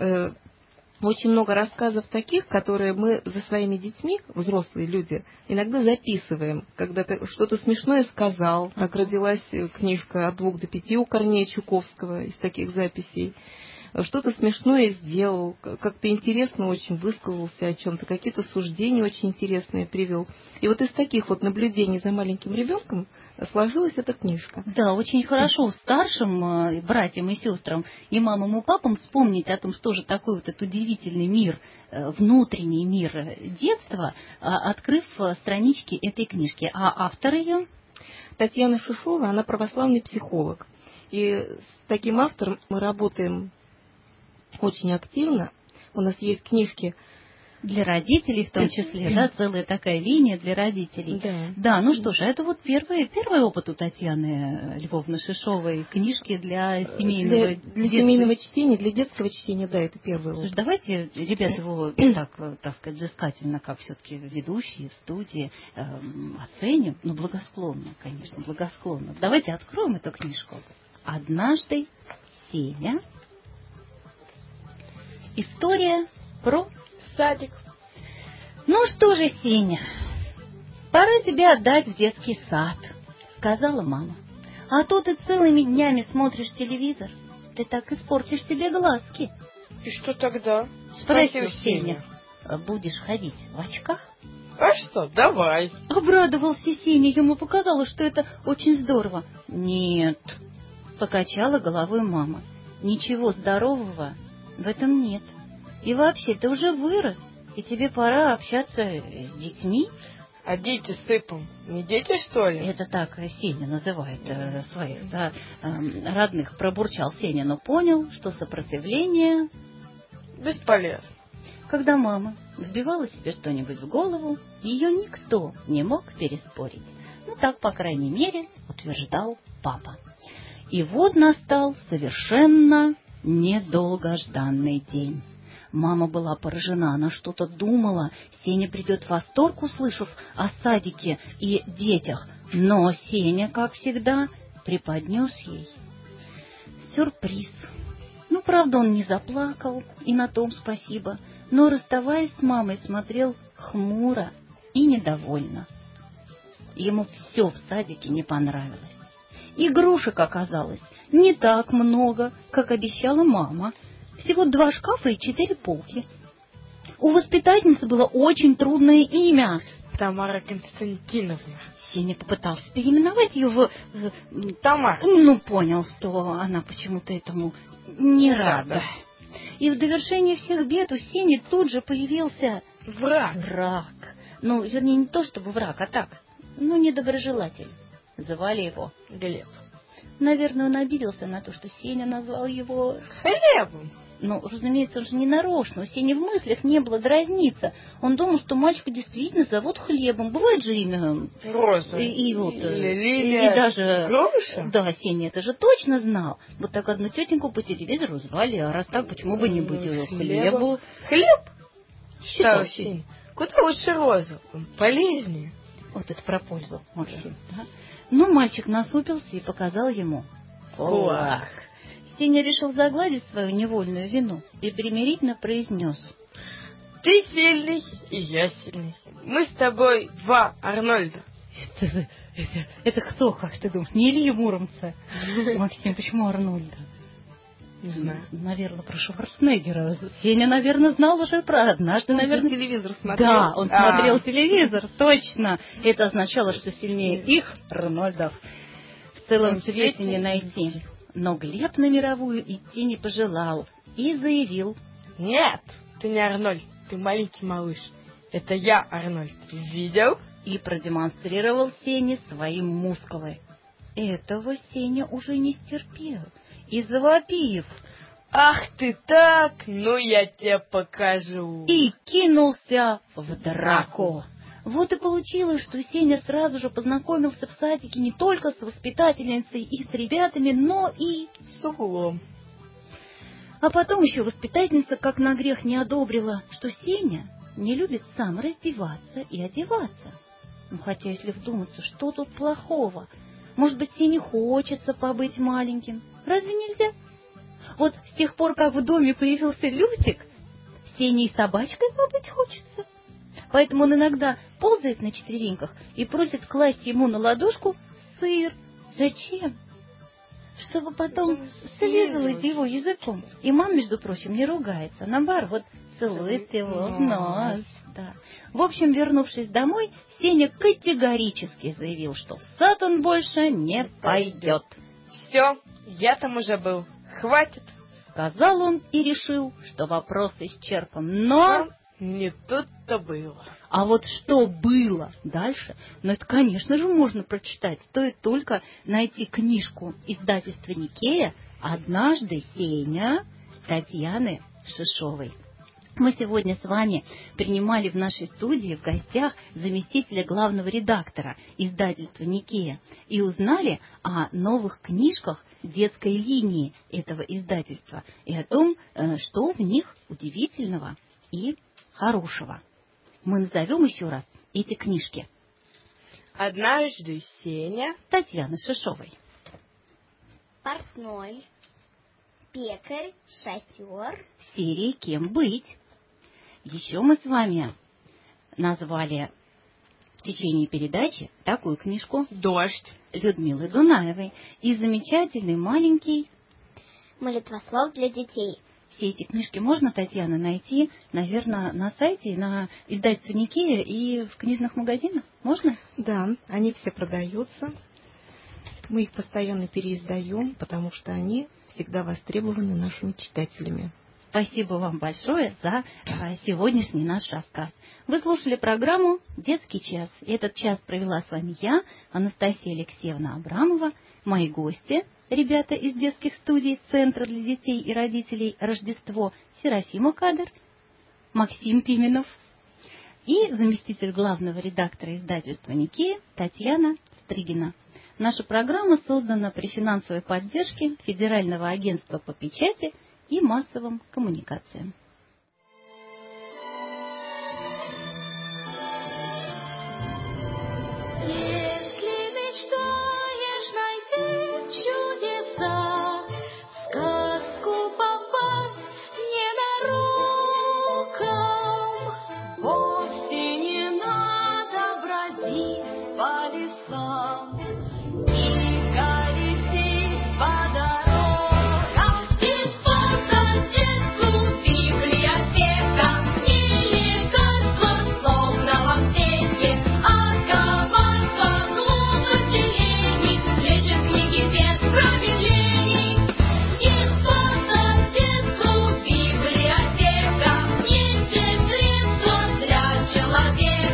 Speaker 5: Очень много рассказов таких, которые мы за своими детьми, взрослые люди, иногда записываем. Когда ты что-то смешное сказал, так родилась книжка «От двух до пяти» у Корнея Чуковского из таких записей. Что-то смешное сделал, как-то интересно очень высказался о чем-то, какие-то суждения очень интересные привел. И вот из таких вот наблюдений за маленьким ребенком сложилась эта книжка.
Speaker 2: Да, очень хорошо старшим братьям и сестрам и мамам и папам вспомнить о том, что же такой вот этот удивительный мир, внутренний мир детства, открыв странички этой книжки. А автор ее?
Speaker 5: Татьяна Шишова, она православный психолог. И с таким автором мы работаем очень активно, У нас есть книжки
Speaker 2: для родителей в том числе, да, целая такая линия для родителей.
Speaker 5: Да.
Speaker 2: Да, ну что же, это вот первый, первый опыт у Татьяны Львовны Шишовой, книжки для семейного,
Speaker 5: для, для семейного чтения, для детского чтения, да, это первый опыт.
Speaker 2: Слушай, давайте, ребята, его так, так сказать, взыскательно, как все-таки ведущие в студии, эм, оценим, ну, благосклонно, конечно, благосклонно. Давайте откроем эту книжку. «Однажды Сеня». История про
Speaker 4: садик.
Speaker 2: «Ну что же, Сеня, пора тебя отдать в детский сад», — сказала мама. «А то ты целыми днями смотришь телевизор. Ты так испортишь себе глазки».
Speaker 4: И что тогда?
Speaker 2: — спросил Сеня. «Будешь ходить в очках?»
Speaker 4: А что, давай.
Speaker 2: Обрадовался Сеня, ему показалось, что это очень здорово. «Нет», — покачала головой мама, — «ничего здорового в этом нет. И вообще, ты уже вырос, и тебе пора общаться с детьми».
Speaker 4: А дети с сыпом не дети, что ли?
Speaker 2: Это так Сеня называет э, своих, да, э, родных. Пробурчал Сеня, но понял, что сопротивление
Speaker 4: бесполезно.
Speaker 2: Когда мама вбивала себе что-нибудь в голову, ее никто не мог переспорить. Ну, так, по крайней мере, утверждал папа. И вот настал совершенно недолгожданный день. Мама была поражена, она что-то думала. Сеня придет в восторг, услышав о садике и детях. Но Сеня, как всегда, преподнес ей сюрприз. Ну, правда, он не заплакал, и на том спасибо. Но, расставаясь с мамой, смотрел хмуро и недовольно. Ему все в садике не понравилось. Игрушек оказалось не так много, как обещала мама. Всего два шкафа и четыре полки. У воспитательницы было очень трудное имя.
Speaker 4: Тамара Константиновна.
Speaker 2: Сеня попытался переименовать ее в... в...
Speaker 4: Тамара.
Speaker 2: Ну, понял, что она почему-то этому не рада.
Speaker 4: рада.
Speaker 2: И в довершение всех бед у Сени тут же появился...
Speaker 4: Враг.
Speaker 2: Враг. Ну, вернее, не то чтобы враг, а так. Ну, недоброжелатель. Звали его
Speaker 4: Глеб.
Speaker 2: Наверное, он обиделся на то, что Сеня назвал его...
Speaker 4: Хлебом.
Speaker 2: Ну, разумеется, он же не нарочно. У Сени в мыслях не было дразниться. Он думал, что мальчика действительно зовут Хлебом. Бывает же имя...
Speaker 4: Роза.
Speaker 2: И, и вот...
Speaker 4: Или
Speaker 2: и,
Speaker 4: Лилия.
Speaker 2: и даже...
Speaker 4: Груша?
Speaker 2: Да, Сеня это же точно знал. Вот так одну тетеньку по телевизору звали, а раз так, почему бы не быть Хлебу?
Speaker 4: Хлеб?
Speaker 2: Считал
Speaker 4: Сень. Куда лучше Роза? Он полезнее.
Speaker 2: Вот это про пользу, Максим. Да? Ну, мальчик насупился и показал ему кулак. Сеня решил загладить свою невольную вину и примирительно произнес:
Speaker 4: «Ты сильный, и я сильный. Мы с тобой два Арнольда».
Speaker 2: Это, это, это кто, как ты думаешь? Не Илья Муромца? Максим, почему Арнольда?
Speaker 4: Не знаю.
Speaker 2: Наверное, про Шварценеггера. Сеня, наверное, знал уже про однажды,
Speaker 5: он
Speaker 2: наверное...
Speaker 5: телевизор смотрел.
Speaker 2: Да, он
Speaker 4: А.
Speaker 2: смотрел телевизор, точно. Это означало, что сильнее их, Арнольдов, в целом свете не найти. Но Глеб на мировую идти не пожелал и заявил:
Speaker 4: «Нет, ты не Арнольд, ты маленький малыш. Это я, Арнольд. Видел?»
Speaker 2: И продемонстрировал Сене свои мускулы. Этого Сеня уже не стерпел. И завопив:
Speaker 4: «Ах ты так! Ну я тебе покажу!»
Speaker 2: И кинулся в драку. Вот и получилось, что Сеня сразу же познакомился в садике не только с воспитательницей и с ребятами, но и
Speaker 4: с углом.
Speaker 2: А потом еще воспитательница, как на грех, не одобрила, что Сеня не любит сам раздеваться и одеваться. Ну, хотя, если вдуматься, что тут плохого? Может быть, Сене хочется побыть маленьким? Разве нельзя? Вот с тех пор, как в доме появился Лютик, Сене и собачкой побыть хочется. Поэтому он иногда ползает на четвереньках и просит класть ему на ладошку сыр. Зачем? Чтобы потом слизывать его языком. И мама, между прочим, не ругается. Наоборот, целует его в нос. Да. В общем, вернувшись домой, Сеня категорически заявил, что в сад он больше не пойдет.
Speaker 4: «Все, я там уже был. Хватит»,
Speaker 2: — сказал он и решил, что вопрос исчерпан. Но...
Speaker 4: не тут-то было.
Speaker 2: А вот что было дальше, ну это, конечно же, можно прочитать. Стоит только найти книжку издательства Никея «Однажды Сеня» Татьяны Шишовой. Мы сегодня с вами принимали в нашей студии в гостях заместителя главного редактора издательства «Никея» и узнали о новых книжках детской линии этого издательства и о том, что в них удивительного и хорошего. Мы назовем еще раз эти книжки.
Speaker 4: «Однажды Сеня»
Speaker 2: Татьяны Шишовой.
Speaker 3: «Портной», «Пекарь», «Шофер».
Speaker 2: В серии «Кем быть?». Еще мы с вами назвали в течение передачи такую книжку
Speaker 4: «Дождь»
Speaker 2: Людмилы Дунаевой и замечательный маленький
Speaker 3: «Молитвослов для детей».
Speaker 2: Все эти книжки можно, Татьяна, найти, наверное, на сайте, на издательстве «Никея» и в книжных магазинах. Можно?
Speaker 5: Да, они все продаются. Мы их постоянно переиздаем, потому что они всегда востребованы нашими читателями.
Speaker 2: Спасибо вам большое за сегодняшний наш рассказ. Вы слушали программу «Детский час». Этот час провела с вами я, Анастасия Алексеевна Абрамова, мои гости, ребята из детских студий Центра для детей и родителей «Рождество» Серафима Кадр, Максим Пименов и заместитель главного редактора издательства «Никея» Татьяна Стригина. Наша программа создана при финансовой поддержке Федерального агентства по печати и массовым коммуникациям.
Speaker 6: Человек